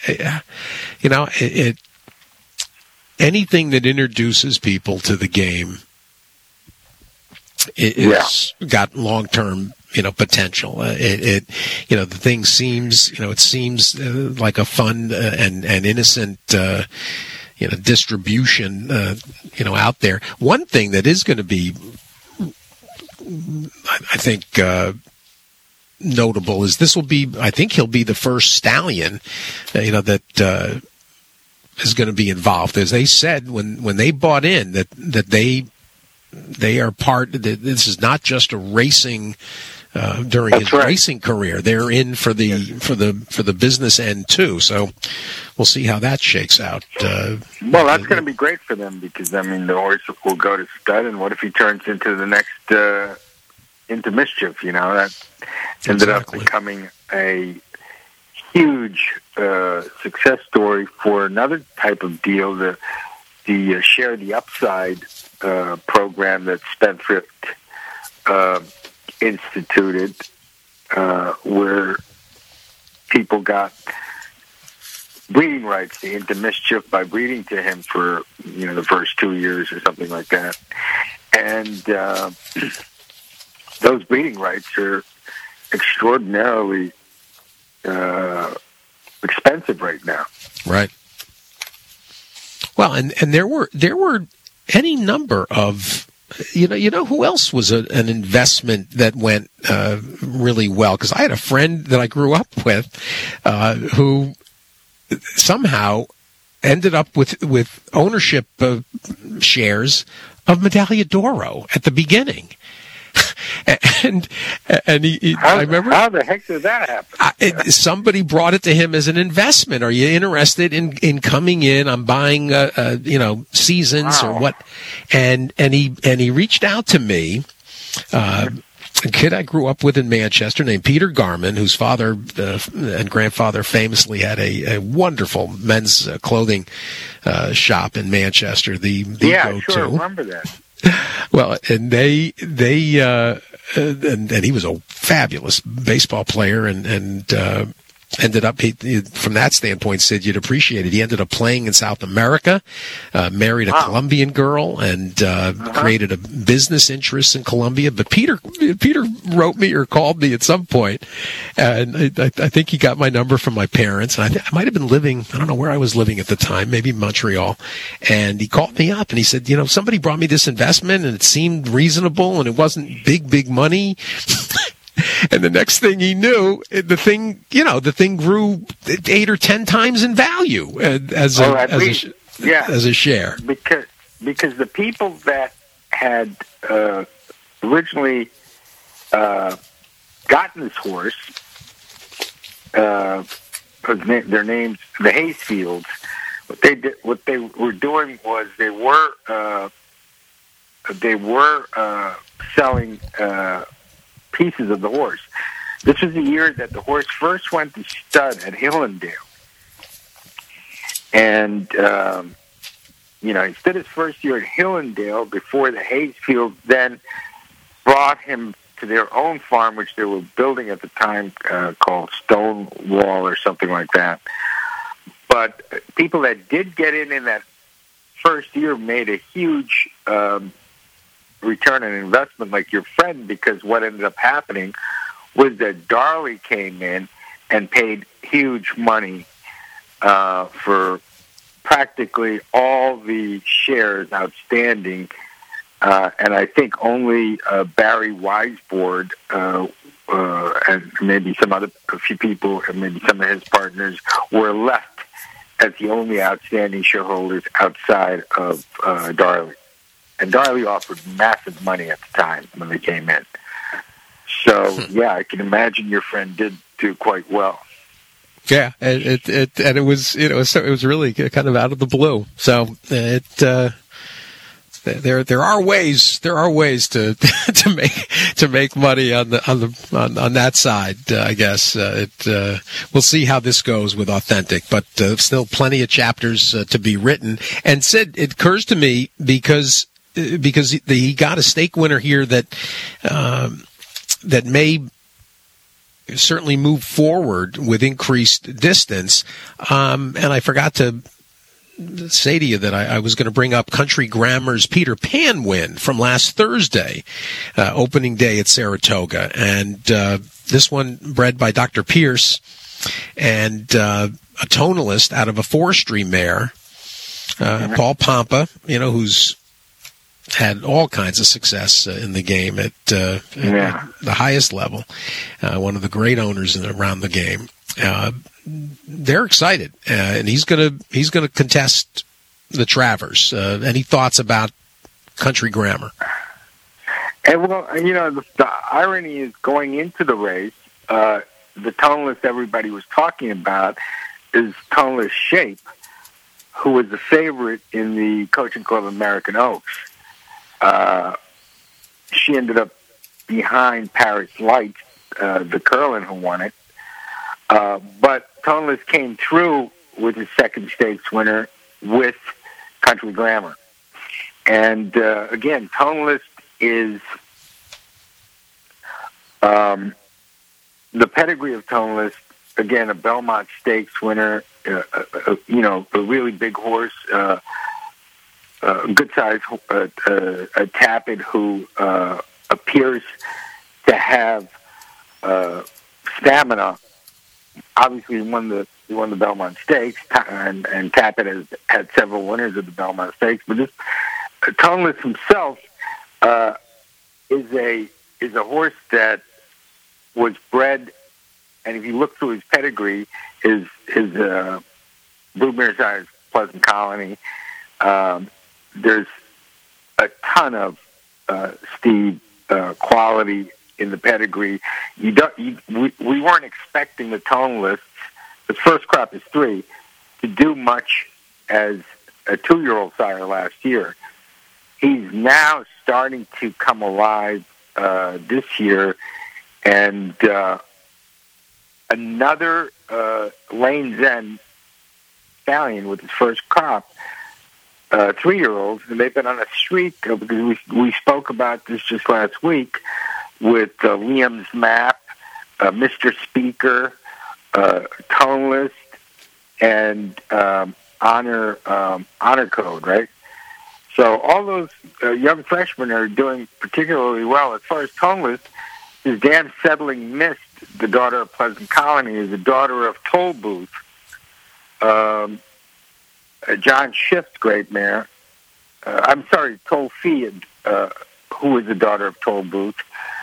anything that introduces people to the game, it's got long-term potential. The thing seems, it seems like a fun and innocent, distribution, out there. One thing that is going to be, I think, notable is I think he'll be the first stallion, that is going to be involved. As they said when they bought in, that they are part. This is not just a racing during his racing career. They're in for the business end too. So we'll see how that shakes out. Well, that's going to be great for them because the horse will go to stud, and what if he turns into the next into Mischief? That ended up becoming a huge success story for another type of deal, the Share the Upside program that Spendthrift instituted, where people got breeding rights into Mischief by breeding to him for the first 2 years or something like that, and those breeding rights are extraordinarily expensive right now. Right. Well, and there were any number of who else was an investment that went really well? Because I had a friend that I grew up with who somehow ended up with ownership shares of Medaglia d'Oro at the beginning. And I remember, how the heck did that happen? Somebody brought it to him as an investment. Are you interested in coming in? I'm buying seasons or what? And he reached out to me. A kid I grew up with in Manchester named Peter Garman, whose father and grandfather famously had a wonderful men's clothing shop in Manchester. The go-to. Sure, I remember that. Well, and and he was a fabulous baseball player, and ended up, from that standpoint, Sid, you'd appreciate it. He ended up playing in South America, married a Colombian girl, and created a business interest in Colombia. But Peter wrote me or called me at some point, and I think he got my number from my parents. And I might have been living, I don't know where I was living at the time, maybe Montreal. And he called me up and he said, somebody brought me this investment and it seemed reasonable and it wasn't big money. And the next thing he knew, the thing grew 8 or 10 times in value as a share. Because the people that had originally gotten this horse, their names, the Hayesfields. What they were doing was they were selling pieces of the horse. This was the year that the horse first went to stud at Hillendale. And, he stood his first year at Hillendale before the Hayesfield then brought him to their own farm, which they were building at the time, called Stonewall or something like that. But people that did get in that first year made a huge return on investment, like your friend, because what ended up happening was that Darley came in and paid huge money for practically all the shares outstanding, and I think only Barry Weisbord and maybe a few people, and maybe some of his partners were left as the only outstanding shareholders outside of Darley. And Darley offered massive money at the time when they came in. So, I can imagine your friend did do quite well. Yeah, it was really kind of out of the blue. So there are ways to make money on that side. I guess we'll see how this goes with Authentic, but still plenty of chapters to be written. And Sid, it occurs to me because he got a stake winner here that may certainly move forward with increased distance. And I forgot to say to you that I was going to bring up Country Grammar's Peter Pan win from last Thursday, opening day at Saratoga. And this one bred by Dr. Pierce and a tonalist out of a forestry mare, Paul Pompa, who's had all kinds of success in the game at the highest level. One of the great owners around the game. They're excited, and he's gonna contest the Travers. Any thoughts about Country Grammar? And well, the irony is going into the race, the toneless everybody was talking about is toneless Shape, who was the favorite in the Coaching Club American Oaks. She ended up behind Paris Lights, the Curlin who won it. But Toneless came through with his second stakes winner with Country Glamour. And again, Toneless is the pedigree of Toneless. Again, a Belmont Stakes winner, a really big horse, a good-sized a Tapit who appears to have stamina. Obviously, he won the Belmont Stakes, and Tapit has had several winners of the Belmont Stakes. But this Toneless himself is a horse that was bred. And if you look through his pedigree, his Broodmare's Eyes, Pleasant Colony, there's a ton of Steve quality in the pedigree. We weren't expecting the Toneless. His first crop is 3 to do much as a 2-year-old sire last year. He's now starting to come alive this year, and another Lane Zen stallion with his first crop, 3-year-olds, and they've been on a streak because we spoke about this just last week with Liam's Map, Mr. Speaker, Toneless, and Honor Code, right? So all those young freshmen are doing particularly well. As far as Toneless, his dam Settling Mist, the daughter of Pleasant Colony, is the daughter of Toll Booth, John Schiff's great mare. Toll Fee, who is the daughter of Toll Booth.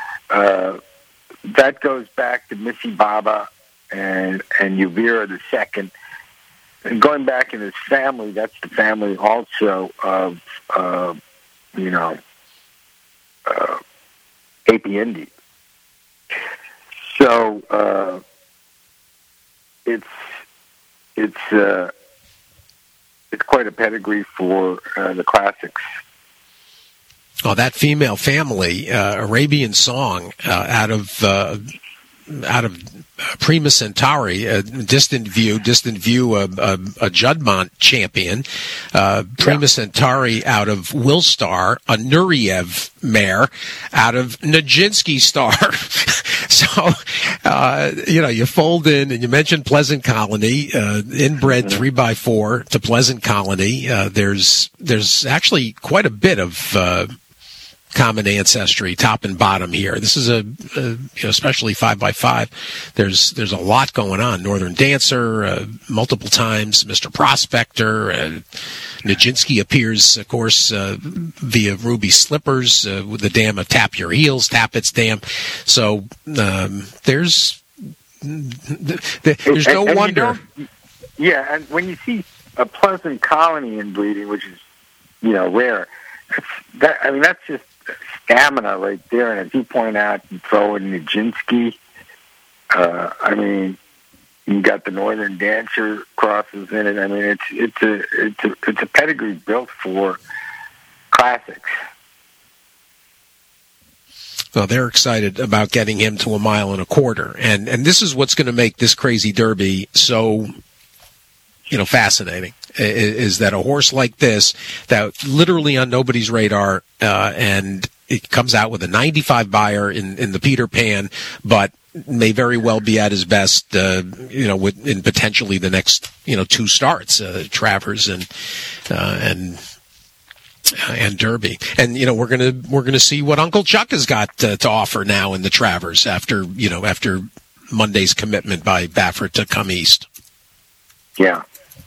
That goes back to Missy Baba and Uvira II. And going back in his family, that's the family also of, AP Indy. So it's quite a pedigree for the classics. Oh, that female family, Arabian Song, out of Prima Centauri, Distant View, a Judmont champion. Prima Centauri out of Willstar, a Nureyev mare out of Nijinsky Star. So, you fold in, and you mentioned Pleasant Colony, inbred 3x4 to Pleasant Colony. There's actually quite a bit of common ancestry, top and bottom here. This is especially 5x5. There's a lot going on. Northern Dancer, multiple times, Mr. Prospector, Nijinsky appears, of course, via Ruby Slippers, with the dam of Tap Your Heels, Tapit's dam. So, there's no wonder. And when you see a Pleasant Colony in breeding, which is, rare, that's just stamina right there. And as you point out, you throw in Nijinsky. You got the Northern Dancer crosses in it. It's a pedigree built for classics. Well, they're excited about getting him to 1.25 miles, and this is what's going to make this crazy Derby so fascinating. Is that a horse like this that literally on nobody's radar, and it comes out with a 95 buyer in the Peter Pan, but may very well be at his best, in potentially the next, 2 starts, Travers and Derby. And, we're going to see what Uncle Chuck has got to offer now in the Travers after Monday's commitment by Baffert to come east. Yeah.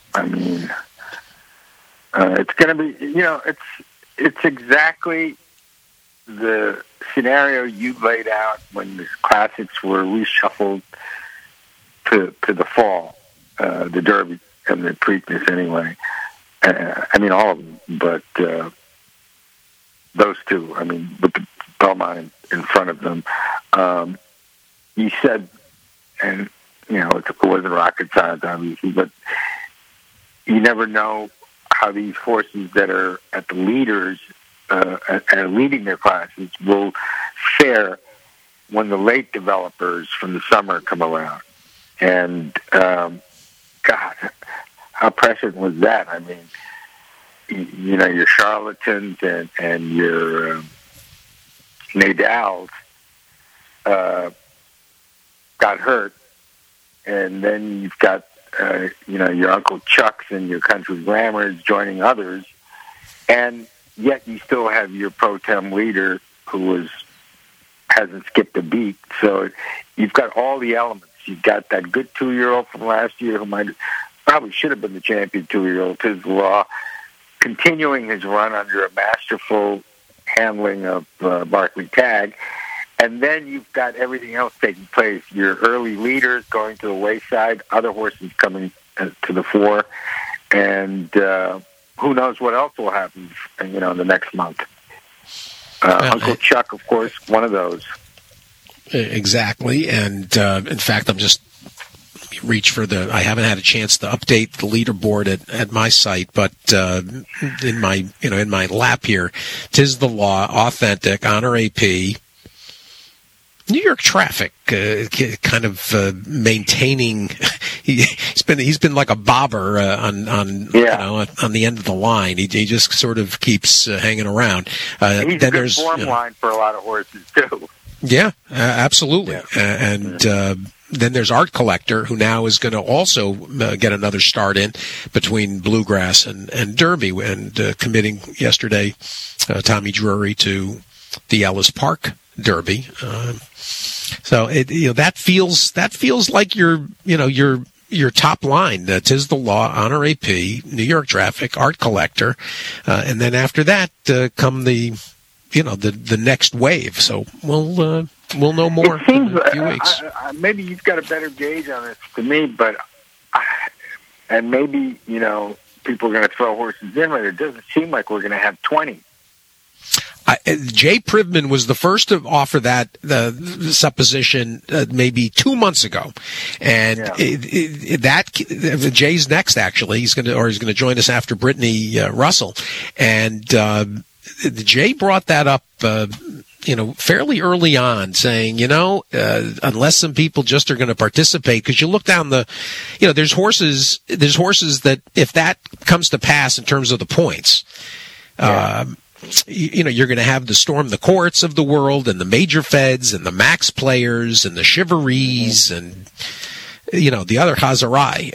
It's going to be, it's exactly the scenario you laid out when the classics were reshuffled to the fall, the Derby and the Preakness anyway. All of them, but those two. But Belmont in front of them. He said, and it wasn't rocket science, obviously, but you never know how these horses that are at the leaders and leading their classes will fare when the late developers from the summer come around. And God, how prescient was that? I mean, your Charlatans and your Nadals got hurt, and then you've got your Uncle Chucks and your Country Glamours joining others, and yet you still have your pro tem leader who hasn't skipped a beat. So you've got all the elements. You've got that good 2-year-old from last year who probably should have been the champion 2-year-old, Tiz the Law, continuing his run under a masterful handling of Barclay Tagg. And then you've got everything else taking place. Your early leaders going to the wayside, other horses coming to the fore, and who knows what else will happen, in the next month. Uncle Chuck, of course, one of those. Exactly, and in fact, I'm just reach for I haven't had a chance to update the leaderboard at my site, but in my lap here, Tiz the Law, Authentic, Honor AP. New York Traffic, kind of maintaining. He's been like a bobber on the end of the line. He just sort of keeps hanging around. He's a good form line for a lot of horses too. Yeah, absolutely. Yeah. And then there's Art Collector, who now is going to also get another start in between Bluegrass and Derby, and committing yesterday Tommy Drury to the Ellis Park Derby. So that feels like your top line. Tiz the Law, Honor AP, New York Traffic, Art Collector, and then after that come the next wave. So we'll know more in a few weeks. Maybe you've got a better gauge on this than me, but and maybe people are going to throw horses in, but it doesn't seem like we're going to have 20. Jay Privman was the first to offer that supposition maybe 2 months ago, and Jay's next. Actually, he's going to join us after Brittany Russell, and Jay brought that up. Fairly early on, saying, unless some people just are going to participate, because you look down there's horses that if that comes to pass in terms of the points. You're going to have the Storm the Courts of the world, and the Major Feds, and the Max Players, and the Chivalries, and the other Hazarai.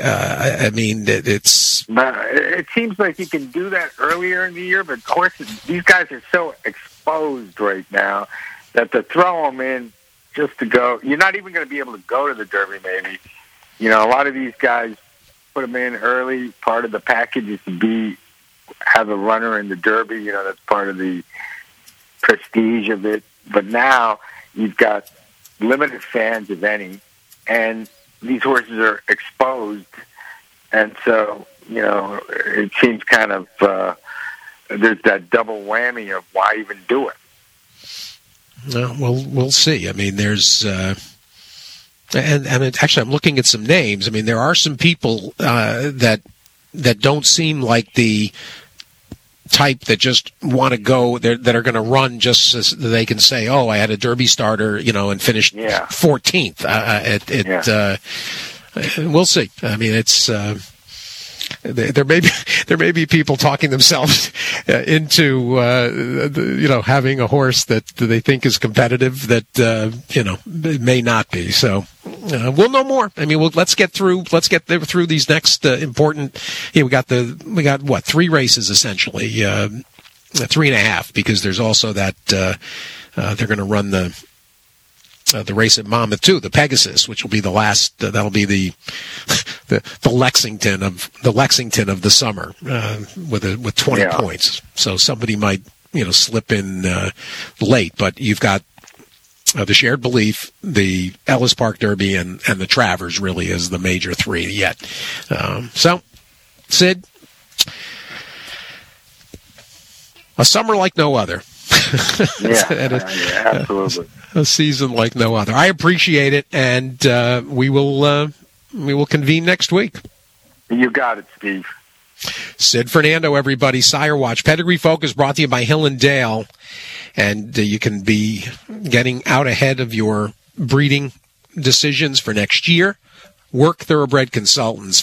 It seems like you can do that earlier in the year, but these guys are so exposed right now that to throw them in just to go, you're not even going to be able to go to the Derby. Maybe a lot of these guys put them in early. Part of the package is to have a runner in the Derby, that's part of the prestige of it. But now you've got limited fans, if any, and these horses are exposed. And so, it seems kind of, there's that double whammy of why even do it. Well, we'll see. I mean, there's, and actually I'm looking at some names. I mean, there are some people, that don't seem like the type that just want to go, that are going to run just so they can say, "Oh, I had a Derby starter, and finished 14th." We'll see. I mean, it's there may be people talking themselves into having a horse that they think is competitive that may not be. So we'll know more. I mean, let's get through these next important. We got 3 races essentially, 3.5, because there's also that they're going to run the race at Monmouth too, the Pegasus, which will be the last. That'll be the Lexington of the summer with 20 points. So somebody might slip in late, but you've got the Shared Belief, the Ellis Park Derby, and the Travers really as the major 3 yet. So, Sid, a summer like no other. Absolutely. A season like no other. I appreciate it, and we will convene next week. You got it, Steve. Sid Fernando, everybody. Sire Watch. Pedigree Focus brought to you by Hill & Dale. And you can be getting out ahead of your breeding decisions for next year. Work Thoroughbred Consultants.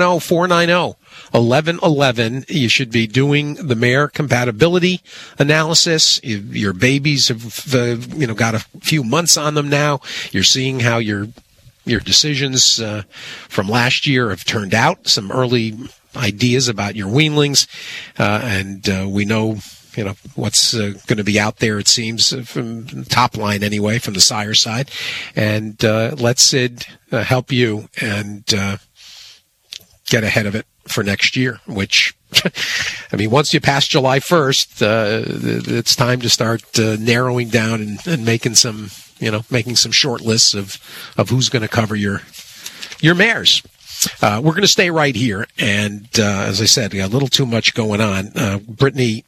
510-490-1111. You should be doing the mare compatibility analysis. Your babies have got a few months on them now. You're seeing how your decisions from last year have turned out. Some early ideas about your weanlings, and we know what's going to be out there, it seems, from top line anyway, from the sire side. And let Sid help you and get ahead of it for next year, which, I mean, once you pass July 1st, it's time to start narrowing down and making some short lists of who's going to cover your mares. We're going to stay right here. And as I said, we got a little too much going on. Brittany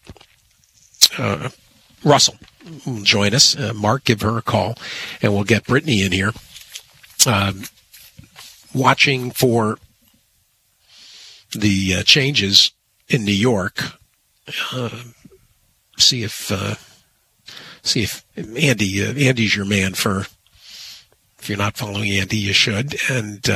Russell will join us. Mark, give her a call, and we'll get Brittany in here. Watching for the changes in New York. See if Andy's your man for. If you're not following Andy, you should, and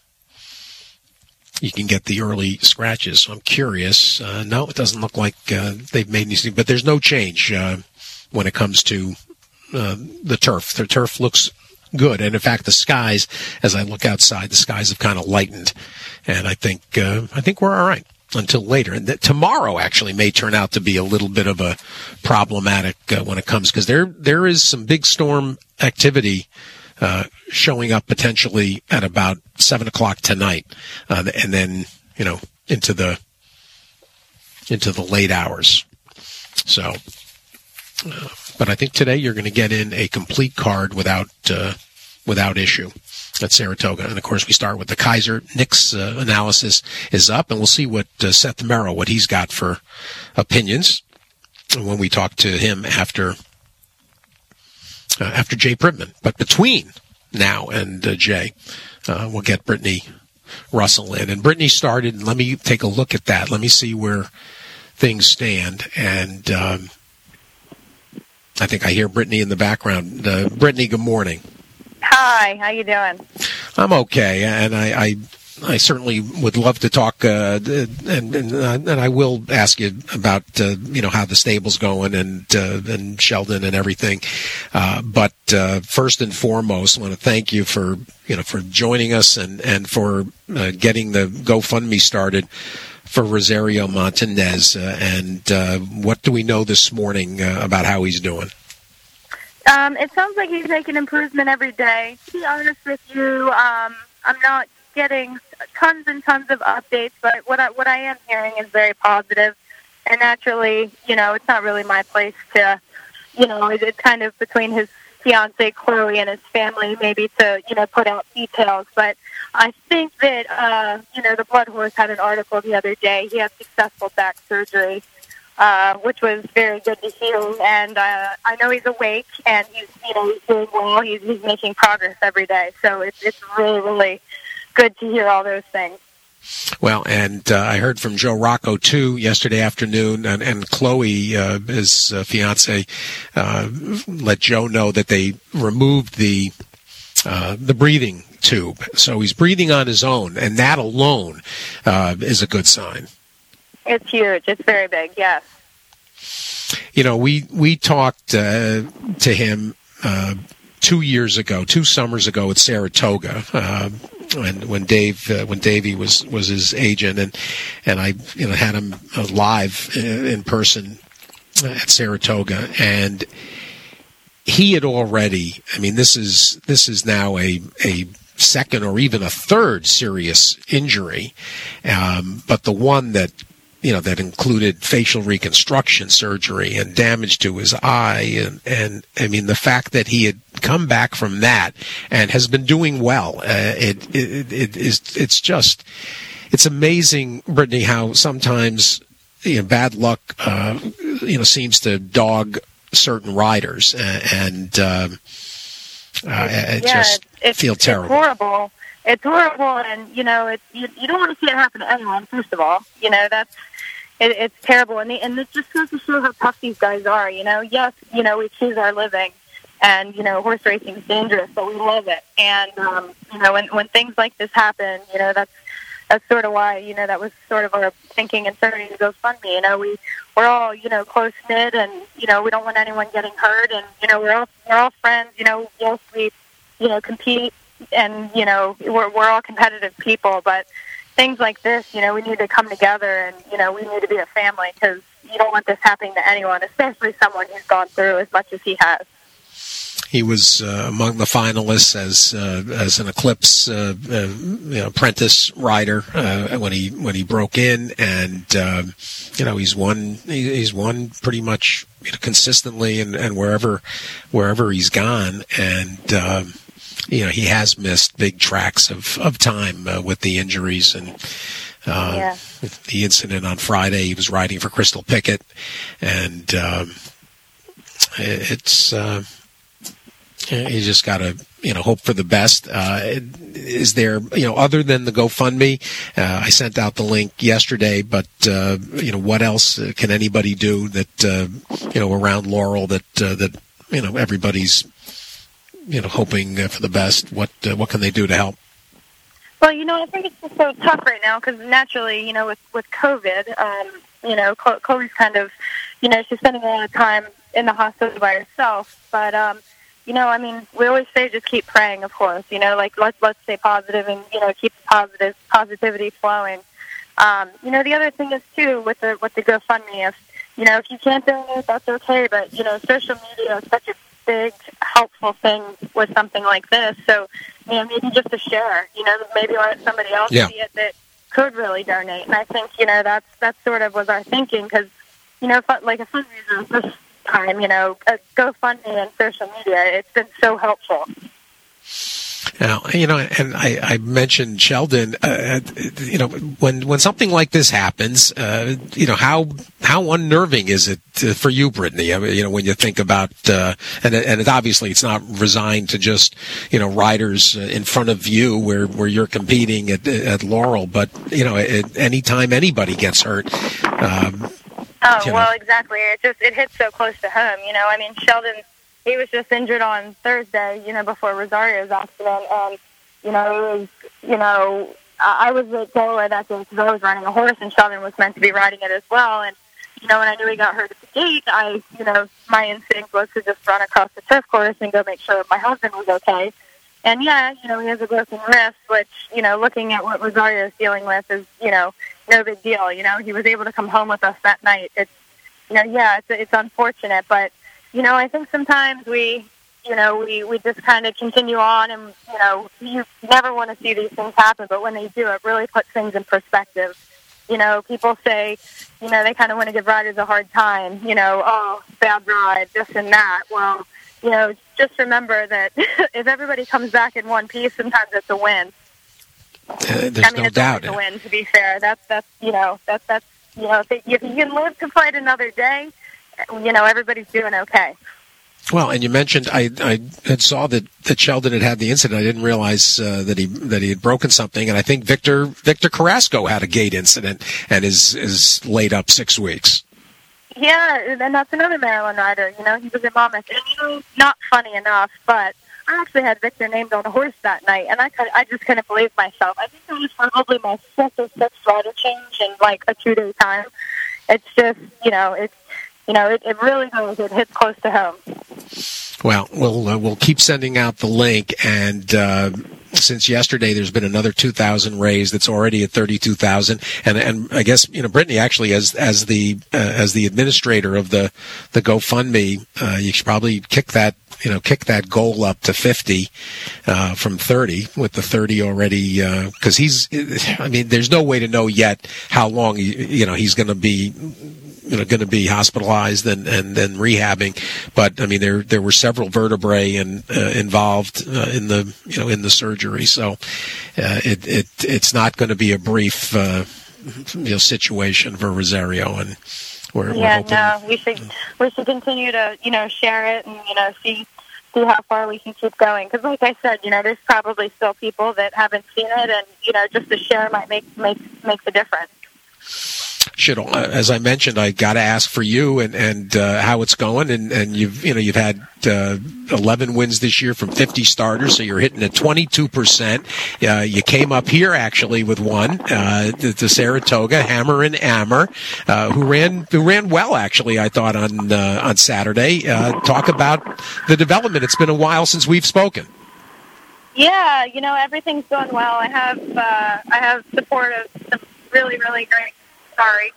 you can get the early scratches. So I'm curious. No, it doesn't look like they've made anything, but there's no change when it comes to the turf. The turf looks good, and in fact, the skies, as I look outside, the skies have kind of lightened, and I think we're all right until later. And tomorrow actually may turn out to be a little bit of a problematic when it comes, because there is some big storm activity showing up potentially at about 7:00 tonight, and then into the late hours. So, but I think today you're going to get in a complete card without issue at Saratoga. And of course, we start with the Kaiser. Nick's analysis is up, and we'll see what Seth Merrill, what he's got for opinions when we talk to him after Jay Pribman. But between now and Jay, we'll get Brittany Russell in. And Brittany started, and let me take a look at that. Let me see where things stand. And I think I hear Brittany in the background. Brittany, good morning. Hi, how you doing? I'm okay, and I certainly would love to talk, and I will ask you about how the stable's going and Sheldon and everything. But first and foremost, I want to thank you for joining us and for getting the GoFundMe started for Rosario Montanez. And what do we know this morning about how he's doing? It sounds like he's making improvement every day. To be honest with you, I'm not getting tons and tons of updates, but what I am hearing is very positive. And naturally, it's not really my place to, it's kind of between his fiancée Chloe and his family maybe to, put out details. But I think that, the Blood Horse had an article the other day. He had successful back surgery, which was very good to hear. And I know he's awake and he's doing well. He's making progress every day. So it's really, really good to hear all those things. Well, and I heard from Joe Rocco, too, yesterday afternoon, and Chloe, his fiance, let Joe know that they removed the breathing tube. So he's breathing on his own, and that alone is a good sign. It's huge. It's very big, yes. We talked to him 2 summers ago at Saratoga, when Davey was his agent, and I had him live in person at Saratoga, and he had already. I mean, this is now a second or even a third serious injury, but the one that included facial reconstruction surgery and damage to his eye. And I mean, the fact that he had come back from that and has been doing well, it's amazing, Brittany, how sometimes, bad luck, seems to dog certain riders, and feel terrible. It's horrible. It's horrible, and you don't want to see it happen to anyone. First of all, it's terrible, and it just goes to show how tough these guys are. Yes, we choose our living, and horse racing is dangerous, but we love it. And when things like this happen, that's sort of why that was sort of our thinking in starting to GoFundMe. We're all close knit, and we don't want anyone getting hurt, and we're all friends. Yes, we compete, and we're all competitive people, but things like this, we need to come together, and we need to be a family, because you don't want this happening to anyone, especially someone who's gone through as much as he has. He was among the finalists as an Eclipse apprentice rider when he broke in, and he's won pretty much consistently and wherever he's gone, and he has missed big tracks of time with the injuries and the incident on Friday. He was riding for Crystal Pickett, and it's. You just got to, hope for the best. Is there, other than the GoFundMe, I sent out the link yesterday, but, what else can anybody do that, around Laurel that everybody's, hoping for the best? What can they do to help? Well, I think it's just so tough right now because naturally, with COVID, Chloe's kind of, she's spending a lot of time in the hospital by herself, but, we always say just keep praying, of course, let's stay positive and, keep the positivity flowing. The other thing is, too, with the GoFundMe, if you can't donate, that's okay, but, social media is such a big, helpful thing with something like this, so, maybe just to share, maybe let somebody else see it that could really donate, and I think, that's sort of was our thinking, because, like a fundraiser this time, GoFundMe and social media, it's been so helpful. Now, and I mentioned Sheldon, when something like this happens, how unnerving is it for you, Brittany? When you think about, and obviously it's not resigned to just, riders in front of you where you're competing at Laurel, but, anytime anybody gets hurt, well, exactly. It hits so close to home. Sheldon, he was just injured on Thursday, before Rosario's accident, and, I was at Delaware that day because I was running a horse, and Sheldon was meant to be riding it as well, and, when I knew he got hurt at the gate, my instinct was to just run across the turf course and go make sure my husband was okay. And, he has a broken wrist, which, looking at what Rosario is dealing with is, no big deal. He was able to come home with us that night. It's, it's unfortunate, but, I think sometimes we just kind of continue on and, you never want to see these things happen, but when they do, it really puts things in perspective. People say, they kind of want to give riders a hard time, oh, bad ride, this and that. Well, just remember that if everybody comes back in one piece, sometimes it's a win. There's no it's doubt. A win, to be fair. That's if you can live to fight another day, everybody's doing okay. Well, and you mentioned I had saw that Sheldon had the incident. I didn't realize that he had broken something, and I think Victor Carrasco had a gait incident and is laid up 6 weeks. Yeah, and that's another Maryland rider. He was in Monmouth, and not funny enough, but I actually had Victor named on a horse that night, and I just couldn't believe myself. I think it was probably my fifth or sixth rider change in like a 2-day time. It's just, it really goes. It hits close to home. Well, we'll keep sending out the link, and since yesterday, there's been another 2,000 raised. That's already at 32,000, and I guess Brittany actually as the administrator of the GoFundMe, you should probably kick that goal up to 50 from 30, with the 30 already, because there's no way to know yet how long he's going to be. Going to be hospitalized and then rehabbing, but there were several vertebrae involved in the surgery, so it's not going to be a brief situation for Rosario, and we're hoping. We should continue to share it and see how far we can keep going. Because like I said, there's probably still people that haven't seen it, and just to share might make the difference. As I mentioned, I got to ask for you and how it's going, and you've had 11 wins this year from 50 starters, so you're hitting at 22%. You came up here actually with one to Saratoga, Hammer and Ammer, who ran well actually. I thought on Saturday. Talk about the development. It's been a while since we've spoken. Yeah, everything's going well. I have support of some really, really great. Sorry.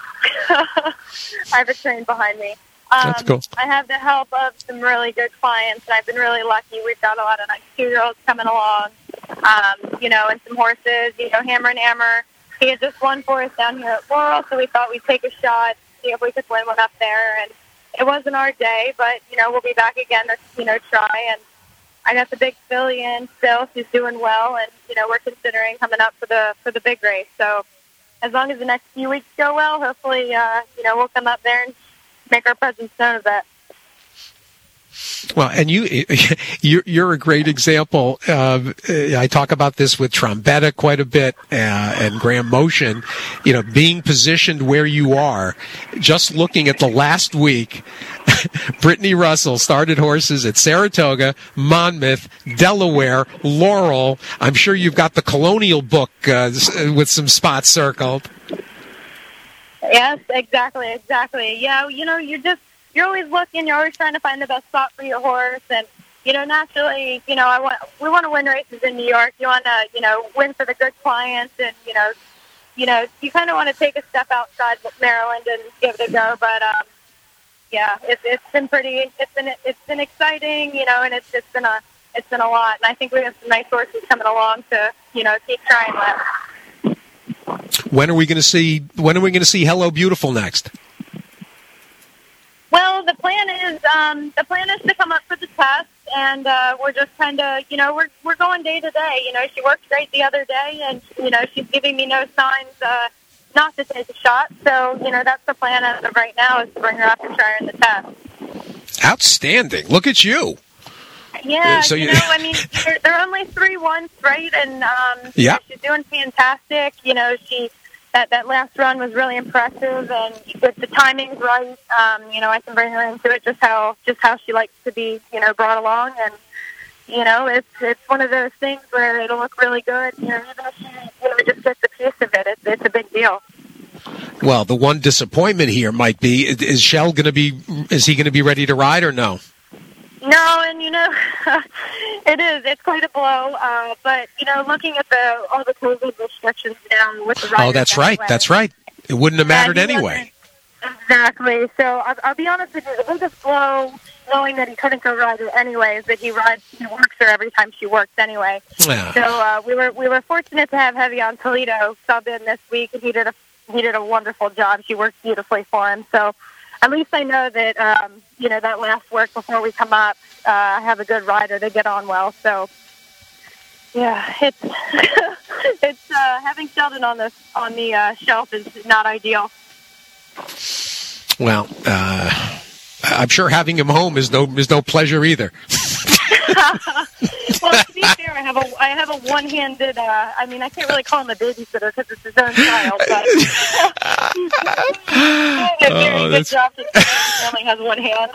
I have a train behind me. That's cool. I have the help of some really good clients, and I've been really lucky. We've got a lot of nice 2-year-olds coming along, and some horses. Hammer and Ammer, he had just won for us down here at Laurel, so we thought we'd take a shot, see if we could win one up there. And it wasn't our day, but, we'll be back again to, try. And I got the big filly in still. She's doing well, and, we're considering coming up for the big race. So as long as the next few weeks go well, hopefully, we'll come up there and make our presence known of that. Well, and you're a great example. I talk about this with Trombetta quite a bit, and Graham Motion, being positioned where you are. Just looking at the last week, Brittany Russell started horses at Saratoga, Monmouth, Delaware, Laurel. I'm sure you've got the Colonial book with some spots circled. Yes, exactly. Yeah, you're always looking. You're always trying to find the best spot for your horse, and naturally, we want to win races in New York. You want to, win for the good clients, and you kind of want to take a step outside Maryland and give it a go. But yeah, it's been exciting, and it's been a lot. And I think we have some nice horses coming along to keep trying with. When are we going to see Hello Beautiful next? Well, the plan is to come up for the test, and we're just kind of, we're going day to day. She worked great the other day, and she's giving me no signs not to take a shot. So that's the plan as of right now, is to bring her up and try her in the test. Outstanding! Look at you. Yeah, they're only 3-1 straight, and she's doing fantastic. That last run was really impressive, and with the timing's right, I can bring her into it just how she likes to be, brought along, and it's one of those things where it'll look really good. Even if she just gets a piece of it, it's a big deal. Well, the one disappointment here might be: is Shell going to be? Is he going to be ready to ride or no? No, and it is. It's quite a blow. But looking at all the COVID restrictions now with the riders. Oh, that's right. That's right. It wouldn't have mattered anyway. Exactly. So I'll be honest with you. The biggest blow, knowing that he couldn't go ride her anyway, is that he works her every time she works anyway. Yeah. So we were fortunate to have Hevion Toledo sub in this week, and he did a wonderful job. She worked beautifully for him. So at least I know that, that last work before we come up, I have a good rider. They get on well. So, yeah, it's having Sheldon on the shelf is not ideal. Well, I'm sure having him home is no pleasure either. Well, to be fair, I have a one-handed. I can't really call him a babysitter because it's his own child. But he's doing a very good job. He only has one hand.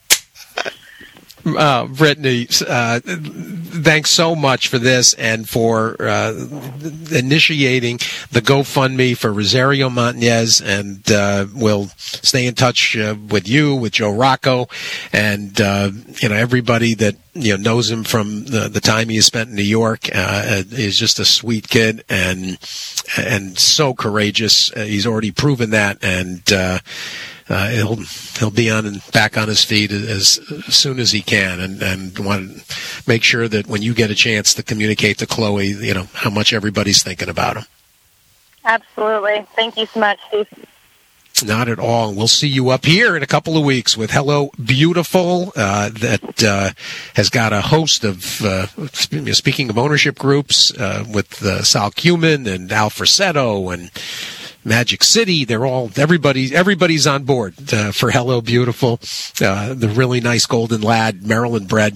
Brittany, thanks so much for this and for initiating the GoFundMe for Rosario Montañez, and we'll stay in touch with you, with Joe Rocco, and everybody that knows him from the time he has spent in New York. He's just a sweet kid and so courageous. He's already proven that, and he'll be back on his feet as soon as he can, and want to make sure that when you get a chance to communicate to Chloe, how much everybody's thinking about him. Absolutely. Thank you so much, Steve. Not at all. We'll see you up here in a couple of weeks with Hello Beautiful, that has got a host of, speaking of ownership groups, with Sal Cumin and Al Frasetto and Magic City. Everybody's on board for Hello Beautiful, the really nice Golden Lad Maryland bread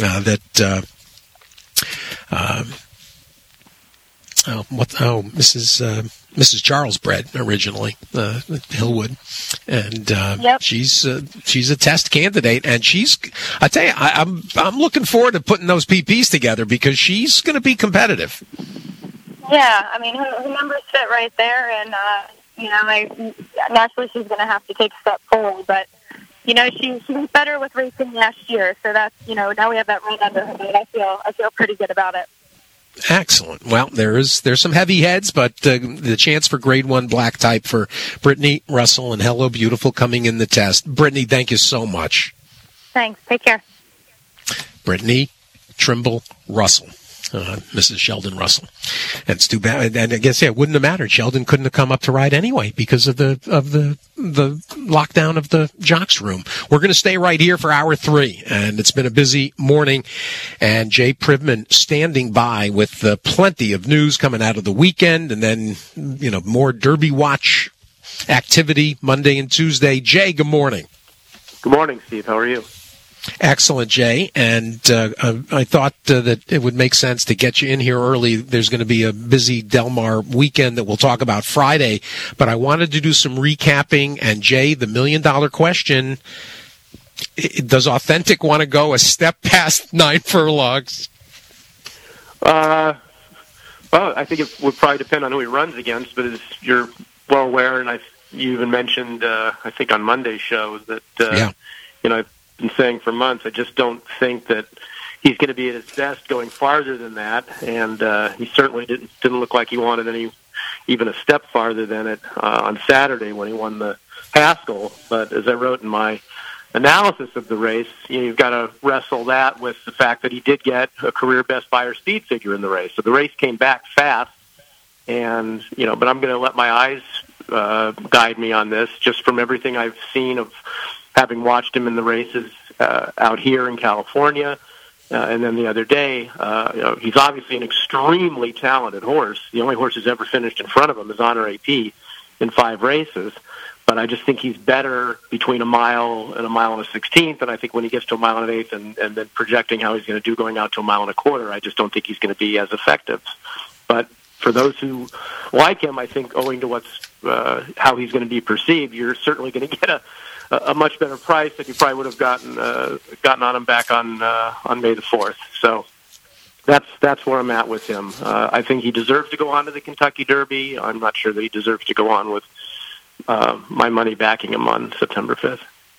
Mrs. Charles bread originally, Hillwood, and yep. she's a test candidate, and I tell you, I'm looking forward to putting those PPs together because she's going to be competitive. Yeah, I mean, her numbers fit right there, and naturally she's going to have to take a step forward, but she was better with racing last year, so that's now we have that run under her, but I feel pretty good about it. Excellent. Well, there's some heavy heads, but the chance for Grade 1 black type for Brittany Russell and Hello Beautiful coming in the test. Brittany, thank you so much. Thanks. Take care. Brittany Trimble Russell. Mrs. Sheldon Russell. And it's too bad. And I guess, it wouldn't have mattered. Sheldon couldn't have come up to ride anyway because of the lockdown of the jocks room. We're going to stay right here for hour 3. And it's been a busy morning. And Jay Privman standing by with plenty of news coming out of the weekend. And then, more Derby Watch activity Monday and Tuesday. Jay, good morning. Good morning, Steve. How are you? Excellent, Jay. And I thought that it would make sense to get you in here early. There's going to be a busy Del Mar weekend that we'll talk about Friday. But I wanted to do some recapping. And, Jay, the million-dollar question, does Authentic want to go a step past 9 furlongs? Well, I think it would probably depend on who he runs against. But as you're well aware, and you even mentioned, I think, on Monday's show that, I've been saying for months, I just don't think that he's going to be at his best going farther than that, and he certainly didn't look like he wanted even a step farther than it on Saturday when he won the Haskell. But as I wrote in my analysis of the race, you've got to wrestle that with the fact that he did get a career best Beyer speed figure in the race. So the race came back fast, and but I'm going to let my eyes guide me on this, just from everything I've seen of having watched him in the races out here in California, and then the other day, he's obviously an extremely talented horse. The only horse who's ever finished in front of him is Honor AP in 5 races. But I just think he's better between a mile and a 1/16, and I think when he gets to a 1 1/8 and then projecting how he's going to do going out to a 1 1/4, I just don't think he's going to be as effective. But for those who like him, I think owing to how he's going to be perceived, you're certainly going to get a much better price that you probably would have gotten on him back on May the 4th. So that's where I'm at with him. I think he deserves to go on to the Kentucky Derby. I'm not sure that he deserves to go on with my money backing him on September 5th.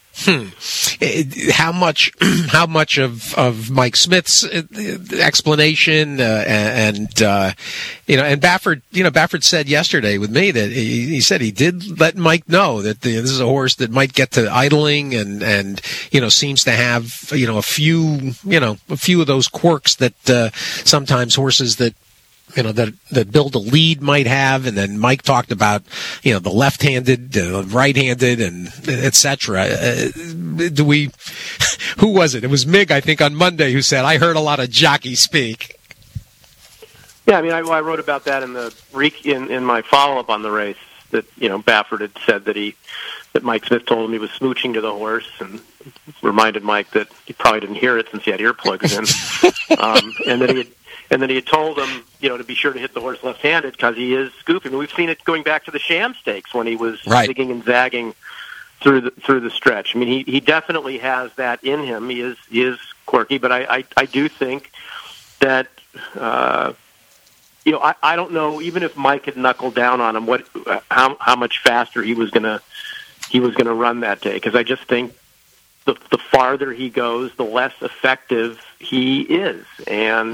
How much of Mike Smith's explanation and Baffert said yesterday with me that he said he did let Mike know that this is a horse that might get to idling and seems to have a few of those quirks that sometimes horses that that build a lead might have, and then Mike talked about, the left-handed, right-handed, and et cetera. Who was it? It was Mig, I think, on Monday who said, I heard a lot of jockey speak. Yeah, I mean, I wrote about that in my follow-up on the race, that, Baffert had said that Mike Smith told him he was smooching to the horse, and reminded Mike that he probably didn't hear it since he had earplugs in. And then he had told him, to be sure to hit the horse left-handed because he is scooping. We've seen it going back to the Sham Stakes when he was zigging and zagging through the stretch. I mean, he definitely has that in him. He is quirky, but I do think that I don't know, even if Mike had knuckled down on him, how much faster he was gonna run that day, because I just think the farther he goes, the less effective he is. And,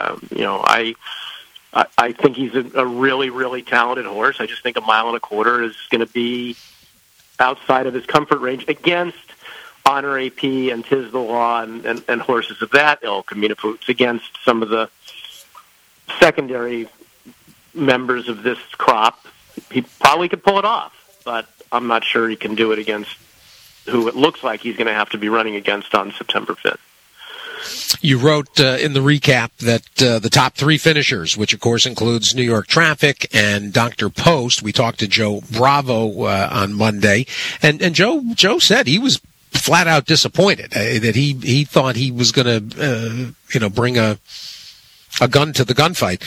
I think he's a really, really talented horse. I just think a 1 1/4 is going to be outside of his comfort range against Honor AP and Tiz the Law and horses of that ilk. I mean, if it's against some of the secondary members of this crop, he probably could pull it off. But I'm not sure he can do it against who it looks like he's going to have to be running against on September 5th. You wrote in the recap that the top three finishers, which of course includes New York Traffic and Dr. Post, we talked to Joe Bravo on Monday, and Joe said he was flat out disappointed that he thought he was going to bring a gun to the gunfight.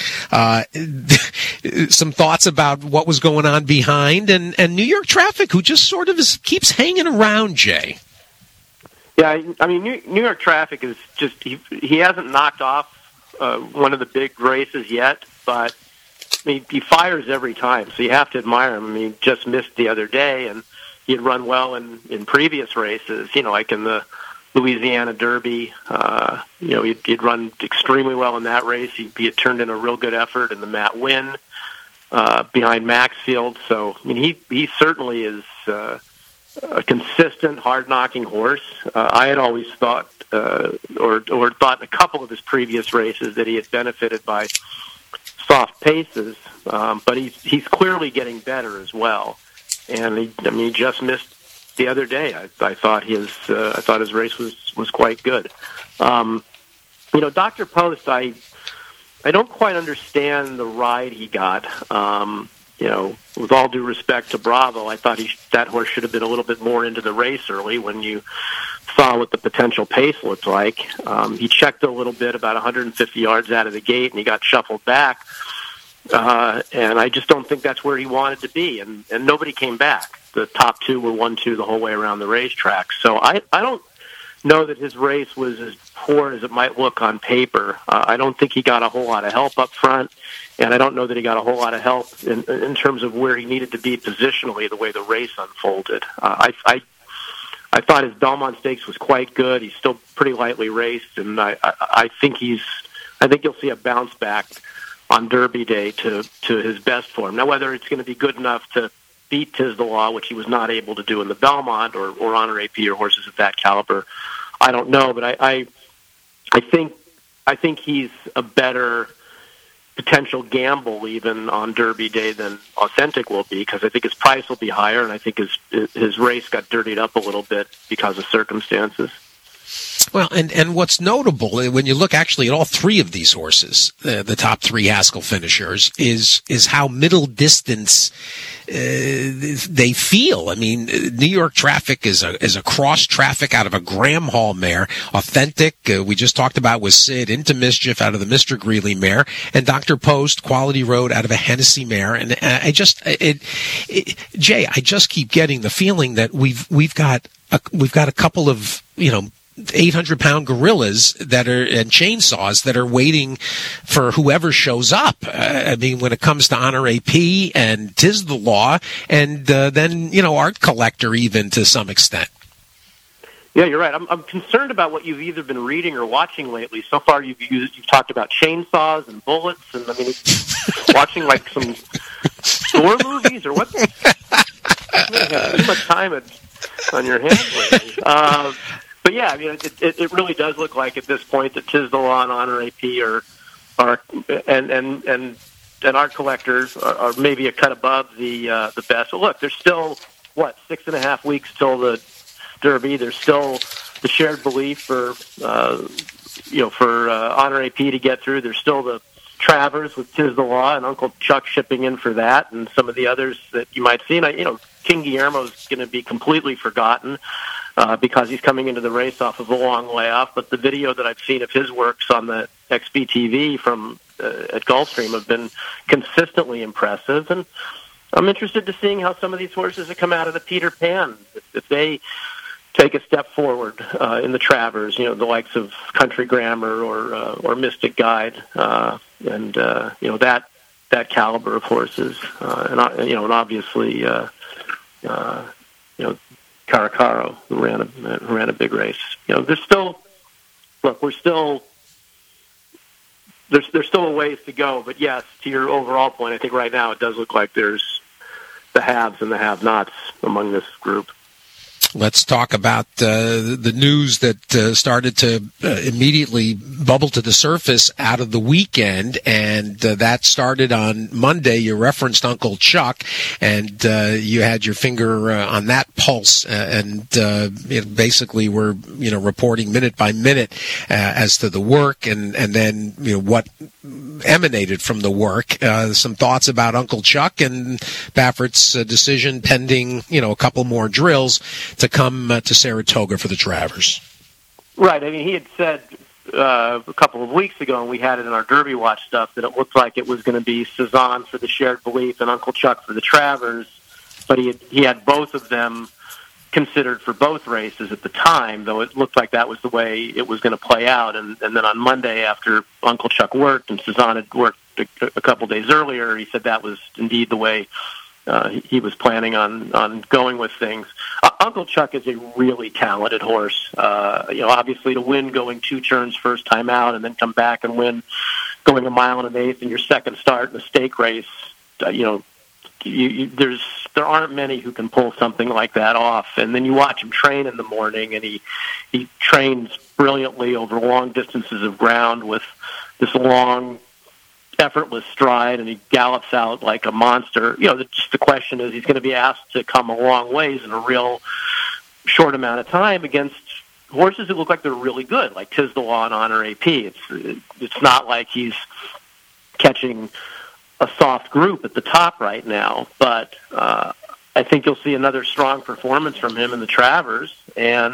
Some thoughts about what was going on behind and New York Traffic, who just sort of keeps hanging around, Jay. Yeah, I mean, New York Traffic is just, he hasn't knocked off one of the big races yet, but I mean, he fires every time, so you have to admire him. I mean, he just missed the other day, and he had run well in previous races, like in the Louisiana Derby. He'd run extremely well in that race. He had turned in a real good effort in the Matt Winn behind Maxfield. So, I mean, he certainly is a consistent, hard-knocking horse. I had always thought, or thought in a couple of his previous races, that he had benefited by soft paces, but he's clearly getting better as well. And he just missed the other day. I thought his race was quite good. Dr. Post, I don't quite understand the ride he got. With all due respect to Bravo, I thought that horse should have been a little bit more into the race early when you saw what the potential pace looked like. He checked a little bit about 150 yards out of the gate, and he got shuffled back. And I just don't think that's where he wanted to be. And nobody came back. The top two were 1-2 the whole way around the racetrack. So I don't know that his race was as poor as it might look on paper. I don't think he got a whole lot of help up front, and I don't know that he got a whole lot of help in terms of where he needed to be positionally the way the race unfolded. I thought his Belmont Stakes was quite good. He's still pretty lightly raced, and I think you'll see a bounce back on Derby Day to his best form. Now, whether it's going to be good enough to beat Tiz the Law, which he was not able to do in the Belmont, or Honor AP or horses of that caliber, I don't know. But I think he's a better potential gamble even on Derby Day than Authentic will be, because I think his price will be higher, and I think his race got dirtied up a little bit because of circumstances. Well, and what's notable when you look actually at all three of these horses, the top three Haskell finishers, is how middle distance they feel. I mean, New York Traffic is a cross traffic out of a Graham Hall mare. Authentic, we just talked about with Sid, Into Mischief out of the Mr. Greeley mare, and Dr. Post, Quality Road out of a Hennessy mare. And Jay, I just keep getting the feeling that we've got a couple of 800-pound gorillas and chainsaws that are waiting for whoever shows up. I mean, when it comes to Honor AP and Tiz the Law, and then Art Collector even to some extent. Yeah, you're right. I'm concerned about what you've either been reading or watching lately. So far, you've talked about chainsaws and bullets, and I mean, watching like some Thor movies or what? You have too much time on your hands lately. But yeah, I mean, it really does look like at this point that Tiz the Law and Honor AP are and Art Collectors are maybe a cut above the best. But look, there's still 6.5 weeks till the Derby. There's still the shared belief for Honor AP to get through. There's still the Travers with Tiz the Law and Uncle Chuck shipping in for that, and some of the others that you might see. And King Guillermo's going to be completely forgotten because he's coming into the race off of a long layoff. But the video that I've seen of his works on the XBTV from at Gulfstream have been consistently impressive, and I'm interested to seeing how some of these horses that come out of the Peter Pan, if they take a step forward in the Travers, the likes of Country Grammar or Mystic Guide, and that caliber of horses, and obviously Caracaro, who ran a big race. There's still there's still a ways to go, but yes, to your overall point, I think right now it does look like there's the haves and the have-nots among this group. Let's talk about the news that started to immediately bubble to the surface out of the weekend, and that started on Monday. You referenced Uncle Chuck, and you had your finger on that pulse, and basically were reporting minute by minute as to the work, and then what emanated from the work. Some thoughts about Uncle Chuck and Baffert's decision pending a couple more drills to come to Saratoga for the Travers. Right. I mean, he had said a couple of weeks ago, and we had it in our Derby Watch stuff, that it looked like it was going to be Cezanne for the Shared Belief and Uncle Chuck for the Travers, but he had both of them considered for both races at the time, though it looked like that was the way it was going to play out. And then on Monday, after Uncle Chuck worked and Cezanne had worked a couple days earlier, he said that was indeed the way he was planning on going with things. Uncle Chuck is a really talented horse. Obviously to win going 2 turns first time out and then come back and win going 1 1/8 in your second start in a stake race, there aren't many who can pull something like that off. And then you watch him train in the morning, and he trains brilliantly over long distances of ground with this long, effortless stride, and he gallops out like a monster. Just the question is, he's going to be asked to come a long ways in a real short amount of time against horses who look like they're really good, like Tiz the Law and Honor AP. It's not like he's catching a soft group at the top right now, but I think you'll see another strong performance from him in the Travers, and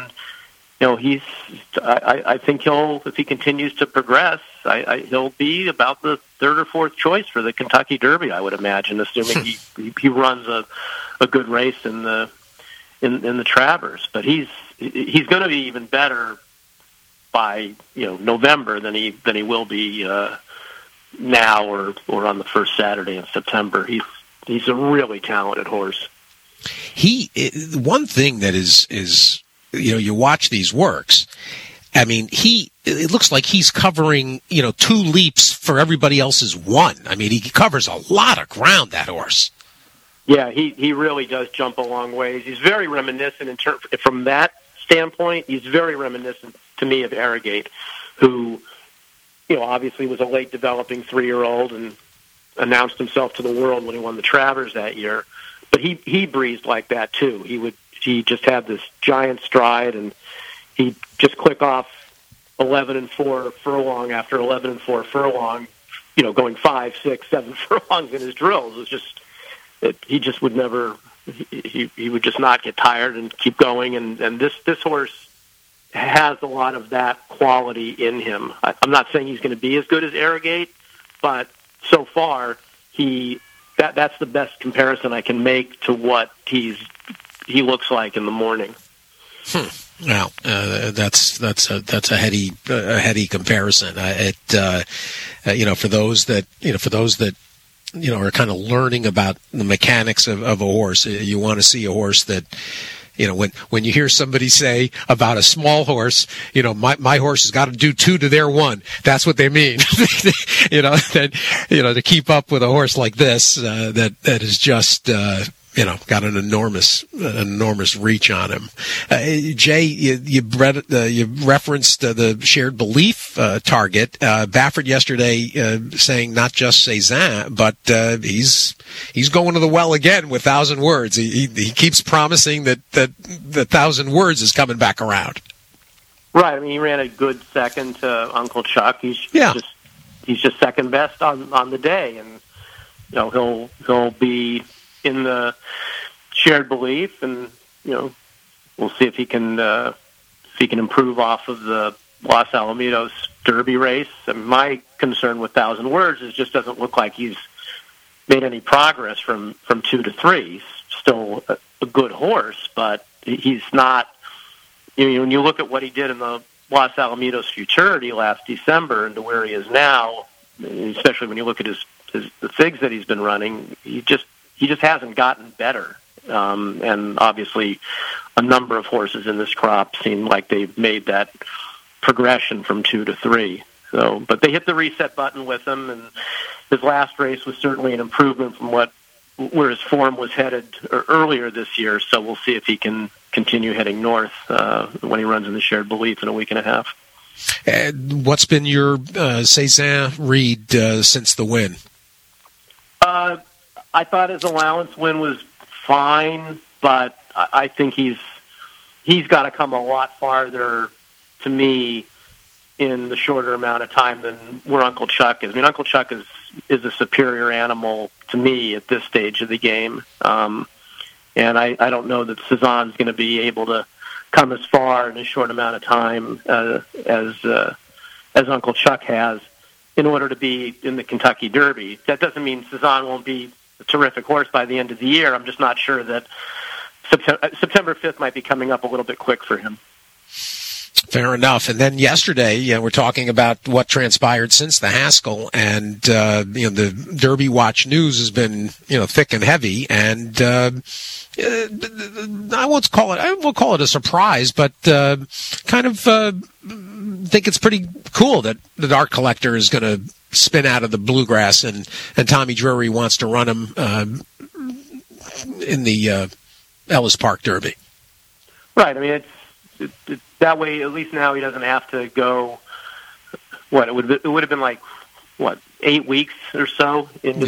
I think if he continues to progress, he'll be about the 3rd or 4th choice for the Kentucky Derby, I would imagine, assuming he runs a good race in the Travers. But he's going to be even better by November than he will be now or on the first Saturday in September. He's a really talented horse. One thing that is you watch these works. I mean, it looks like he's covering 2 leaps for everybody else's 1. I mean, he covers a lot of ground, that horse. Yeah, he really does jump a long ways. He's very reminiscent from that standpoint. He's very reminiscent to me of Arrogate, who obviously was a late developing 3-year-old and announced himself to the world when he won the Travers that year. But he breezed like that too. He just had this giant stride, and he'd just click off 11-4 furlong after 11-4 furlong, going 5, 6, 7 furlongs in his drills. It was just he just would never. He would just not get tired and keep going. And this horse has a lot of that quality in him. I'm not saying he's going to be as good as Arrogate, but so far that's the best comparison I can make to what he looks like in the morning. Well, that's a heady comparison. For those that are kind of learning about the mechanics of a horse, you want to see a horse that, when you hear somebody say about a small horse, my horse has got to do 2 to their 1. That's what they mean. To keep up with a horse like this, that is just, got an enormous reach on him. Jay, you referenced the Shared Belief target. Baffert yesterday saying not just Cezanne, but he's going to the well again with 1,000 words. He keeps promising that the 1,000 words is coming back around. Right. I mean, he ran a good second to Uncle Chuck. He's just second best on the day, and he'll be in the Shared Belief, and we'll see if he can improve off of the Los Alamitos Derby race. And my concern with 1,000 words is just doesn't look like he's made any progress from 2 to 3. He's still a good horse, but he's not. When you look at what he did in the Los Alamitos Futurity last December and to where he is now, especially when you look at the figs that he's been running, he just hasn't gotten better. And obviously a number of horses in this crop seem like they've made that progression from 2 to 3. So, but they hit the reset button with him, and his last race was certainly an improvement from where his form was headed earlier this year. So we'll see if he can continue heading north when he runs in the Shared Belief in a week and a half. What's been your Cezanne read since the win? I thought his allowance win was fine, but I think he's got to come a lot farther, to me, in the shorter amount of time than where Uncle Chuck is. I mean, Uncle Chuck is a superior animal to me at this stage of the game. And I don't know that Cezanne's going to be able to come as far in a short amount of time as Uncle Chuck has in order to be in the Kentucky Derby. That doesn't mean Cezanne won't be a terrific horse by the end of the year. I'm just not sure that September 5th might be coming up a little bit quick for him. Fair enough. And then yesterday, we're talking about what transpired since the Haskell, and the Derby Watch news has been thick and heavy, and I won't call it a surprise, but kind of think it's pretty cool that the Art Collector is going to spin out of the Bluegrass, and Tommy Drury wants to run him in the Ellis Park Derby. Right. I mean, it's that way. At least now he doesn't have to go. It would have been like 8 weeks or so into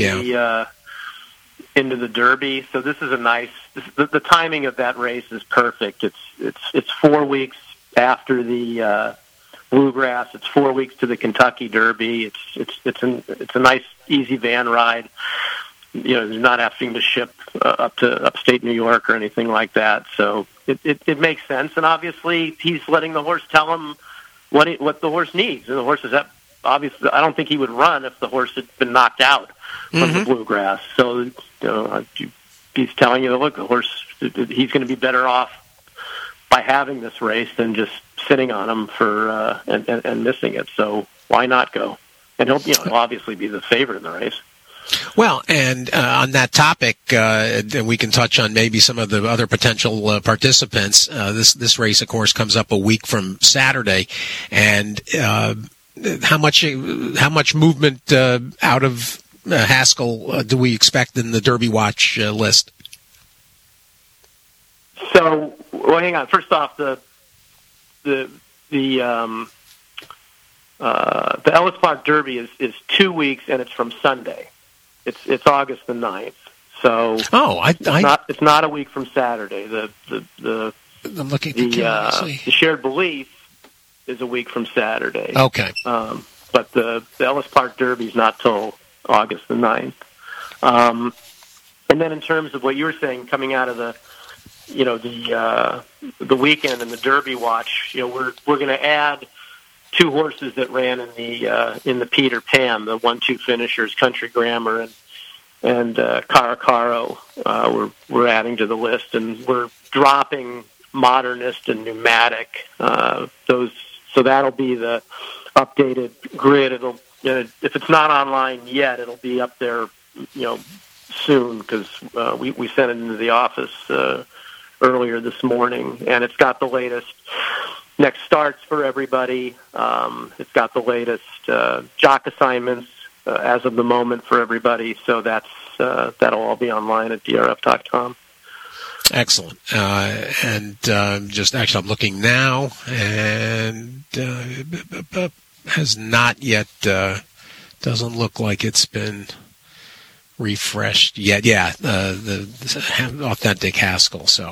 the Derby. So this is the timing of that race is perfect. It's 4 weeks after the Bluegrass. It's 4 weeks to the Kentucky Derby. It's a nice easy van ride. You're not having to ship up to upstate New York or anything like that. So it makes sense. And obviously he's letting the horse tell him what the horse needs. And the horse is obviously, I don't think he would run if the horse had been knocked out from the Bluegrass. So he's telling you, look, the horse, he's going to be better off by having this race than just sitting on him for and missing it. So why not go? And he'll obviously be the favorite in the race. Well, and on that topic, and we can touch on maybe some of the other potential participants. This race, of course, comes up a week from Saturday, and how much movement out of Haskell do we expect in the Derby Watch list? So, hang on. First off, the Ellis Park Derby is 2 weeks, and it's from Sunday. It's August the 9th. So it's not a week from Saturday. I'm looking at the Shared Belief is a week from Saturday. Okay. But the Ellis Park Derby is not till August the 9th. And then in terms of what you were saying, coming out of the weekend and the Derby Watch, we're going to add two horses that ran in the Peter Pan, the 1-2 finishers, Country Grammar and Caracaro. We're adding to the list, and we're dropping Modernist and Pneumatic. So that'll be the updated grid. It'll if it's not online yet, it'll be up there soon, because we sent it into the office earlier this morning, and it's got the latest next starts for everybody. It's got the latest jock assignments as of the moment for everybody. So that'll all be online at drf.com. Excellent. And just actually, I'm looking now, and has not yet. Doesn't look like it's been refreshed yet. Yeah, the authentic Haskell. So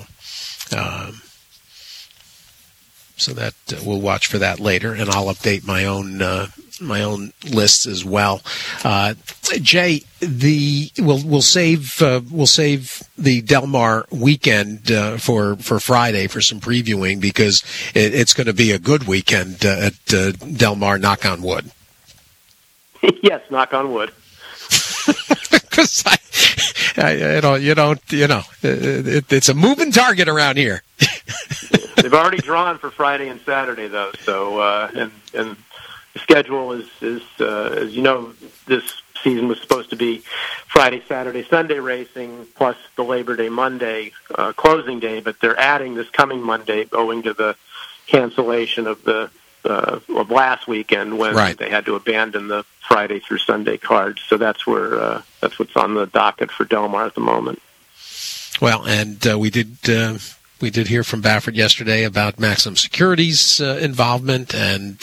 that we'll watch for that later, and I'll update my own lists as well. Jay, we'll save the Del Mar weekend for Friday for some previewing, because it's going to be a good weekend at Del Mar. Knock on wood. Yes, knock on wood. Because it's a moving target around here. They've already drawn for Friday and Saturday, though. So and the schedule is as you know, this season was supposed to be Friday, Saturday, Sunday racing plus the Labor Day Monday closing day, but they're adding this coming Monday owing to the cancellation of of last weekend when they had to abandon the Friday through Sunday cards. So that's what's on the docket for Del Mar at the moment. Well, and we did We did hear from Baffert yesterday about Maximum Security's involvement, and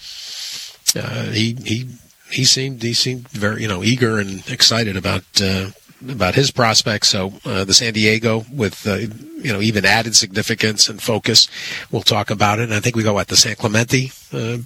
he seemed very eager and excited about his prospects. So the San Diego with even added significance and focus. We'll talk about it. And I think we go at the San Clemente. Is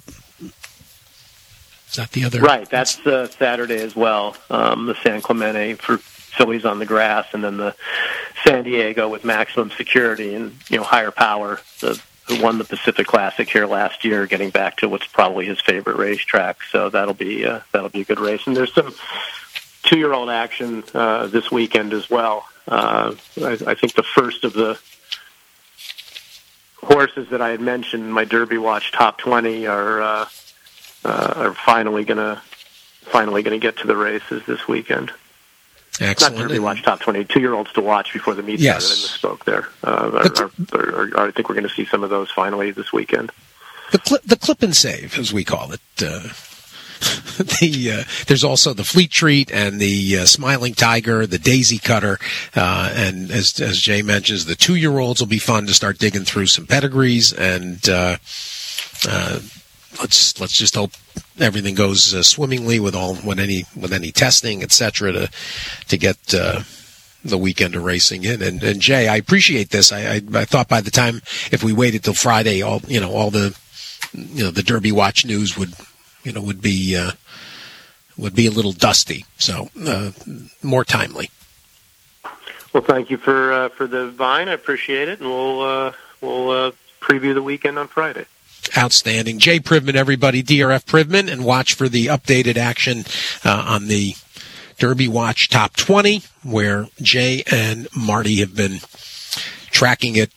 that the other? Right. That's Saturday as well. The San Clemente for Phillies on the grass, and then the San Diego with Maximum Security and Higher Power, who won the Pacific Classic here last year, getting back to what's probably his favorite racetrack. So that'll be a good race. And there's some 2-year-old action this weekend as well. I think the first of the horses that I had mentioned in my Derby Watch Top 20 are finally going to get to the races this weekend. Excellent. Not Derby Watch Top 20, 2-year-olds to watch before the meet started. I misspoke there. I think we're going to see some of those finally this weekend. The clip and save, as we call it. There's also the Fleet Treat and the Smiling Tiger, the Daisy Cutter, and as Jay mentions, the 2-year-olds will be fun to start digging through some pedigrees, and let's just hope everything goes swimmingly with any testing, etc. to get the weekend of racing in. And Jay, I appreciate this. I thought by the time, if we waited till Friday, all the Derby Watch news would be a little dusty. So more timely. Well, thank you for the Vine. I appreciate it, and we'll preview the weekend on Friday. Outstanding. Jay Privman, everybody, DRF Privman, and watch for the updated action on the Derby Watch Top 20, where Jay and Marty have been tracking it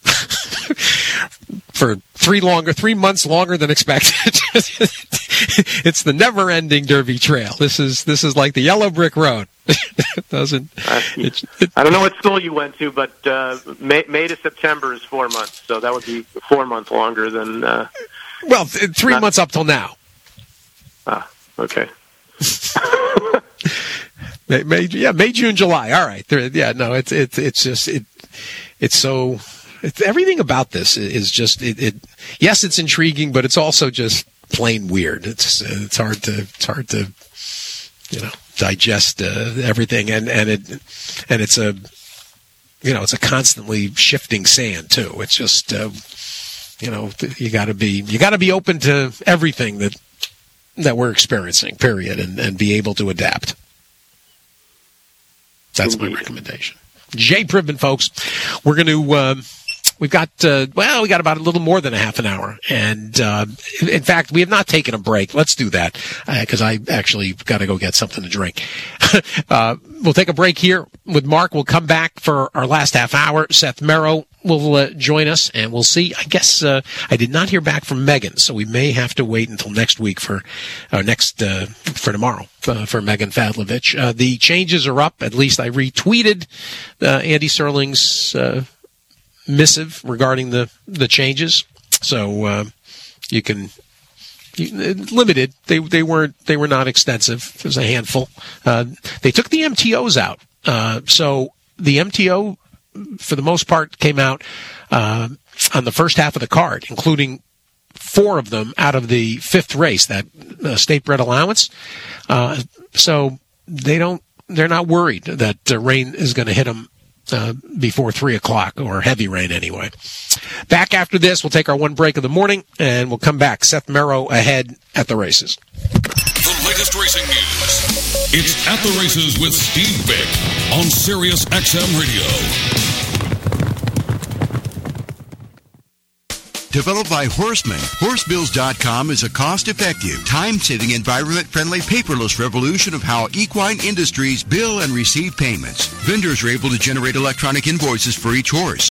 for 3 months longer than expected. It's the never-ending Derby Trail. This is like the yellow brick road. I don't know what school you went to, but May to September is 4 months, so that would be 4 months longer than. 3 months up till now. Okay. May, June, July. All right. It's everything about this is just yes, it's intriguing, but it's also just plain weird. It's hard to digest everything, and it's a constantly shifting sand too. It's just you got to be open to everything that we're experiencing, period, and be able to adapt. That's my recommendation. Jay Privman, folks. We're going to. We got about a little more than a half an hour. And, in fact, we have not taken a break. Let's do that, because I actually got to go get something to drink. We'll take a break here with Mark. We'll come back for our last half hour. Seth Merrow will join us, and we'll see. I guess, I did not hear back from Megan, so we may have to wait until next week for tomorrow, for Megan Fadlovich. The changes are up. At least I retweeted, Andy Serling's, missive regarding the changes, so you can limited. They were not extensive. It was a handful. They took the MTOs out, so the MTO for the most part came out on the first half of the card, including 4 of them out of the 5th race, that state bred allowance. So they're not worried that rain is going to hit them before 3 o'clock, or heavy rain anyway. Back after this, we'll take our one break of the morning, and we'll come back. Seth Merrow ahead at the races. The latest racing news. It's At the Races with Steve Bick on Sirius XM Radio. Developed by Horseman, Horsebills.com is a cost-effective, time-saving, environment-friendly, paperless revolution of how equine industries bill and receive payments. Vendors are able to generate electronic invoices for each horse,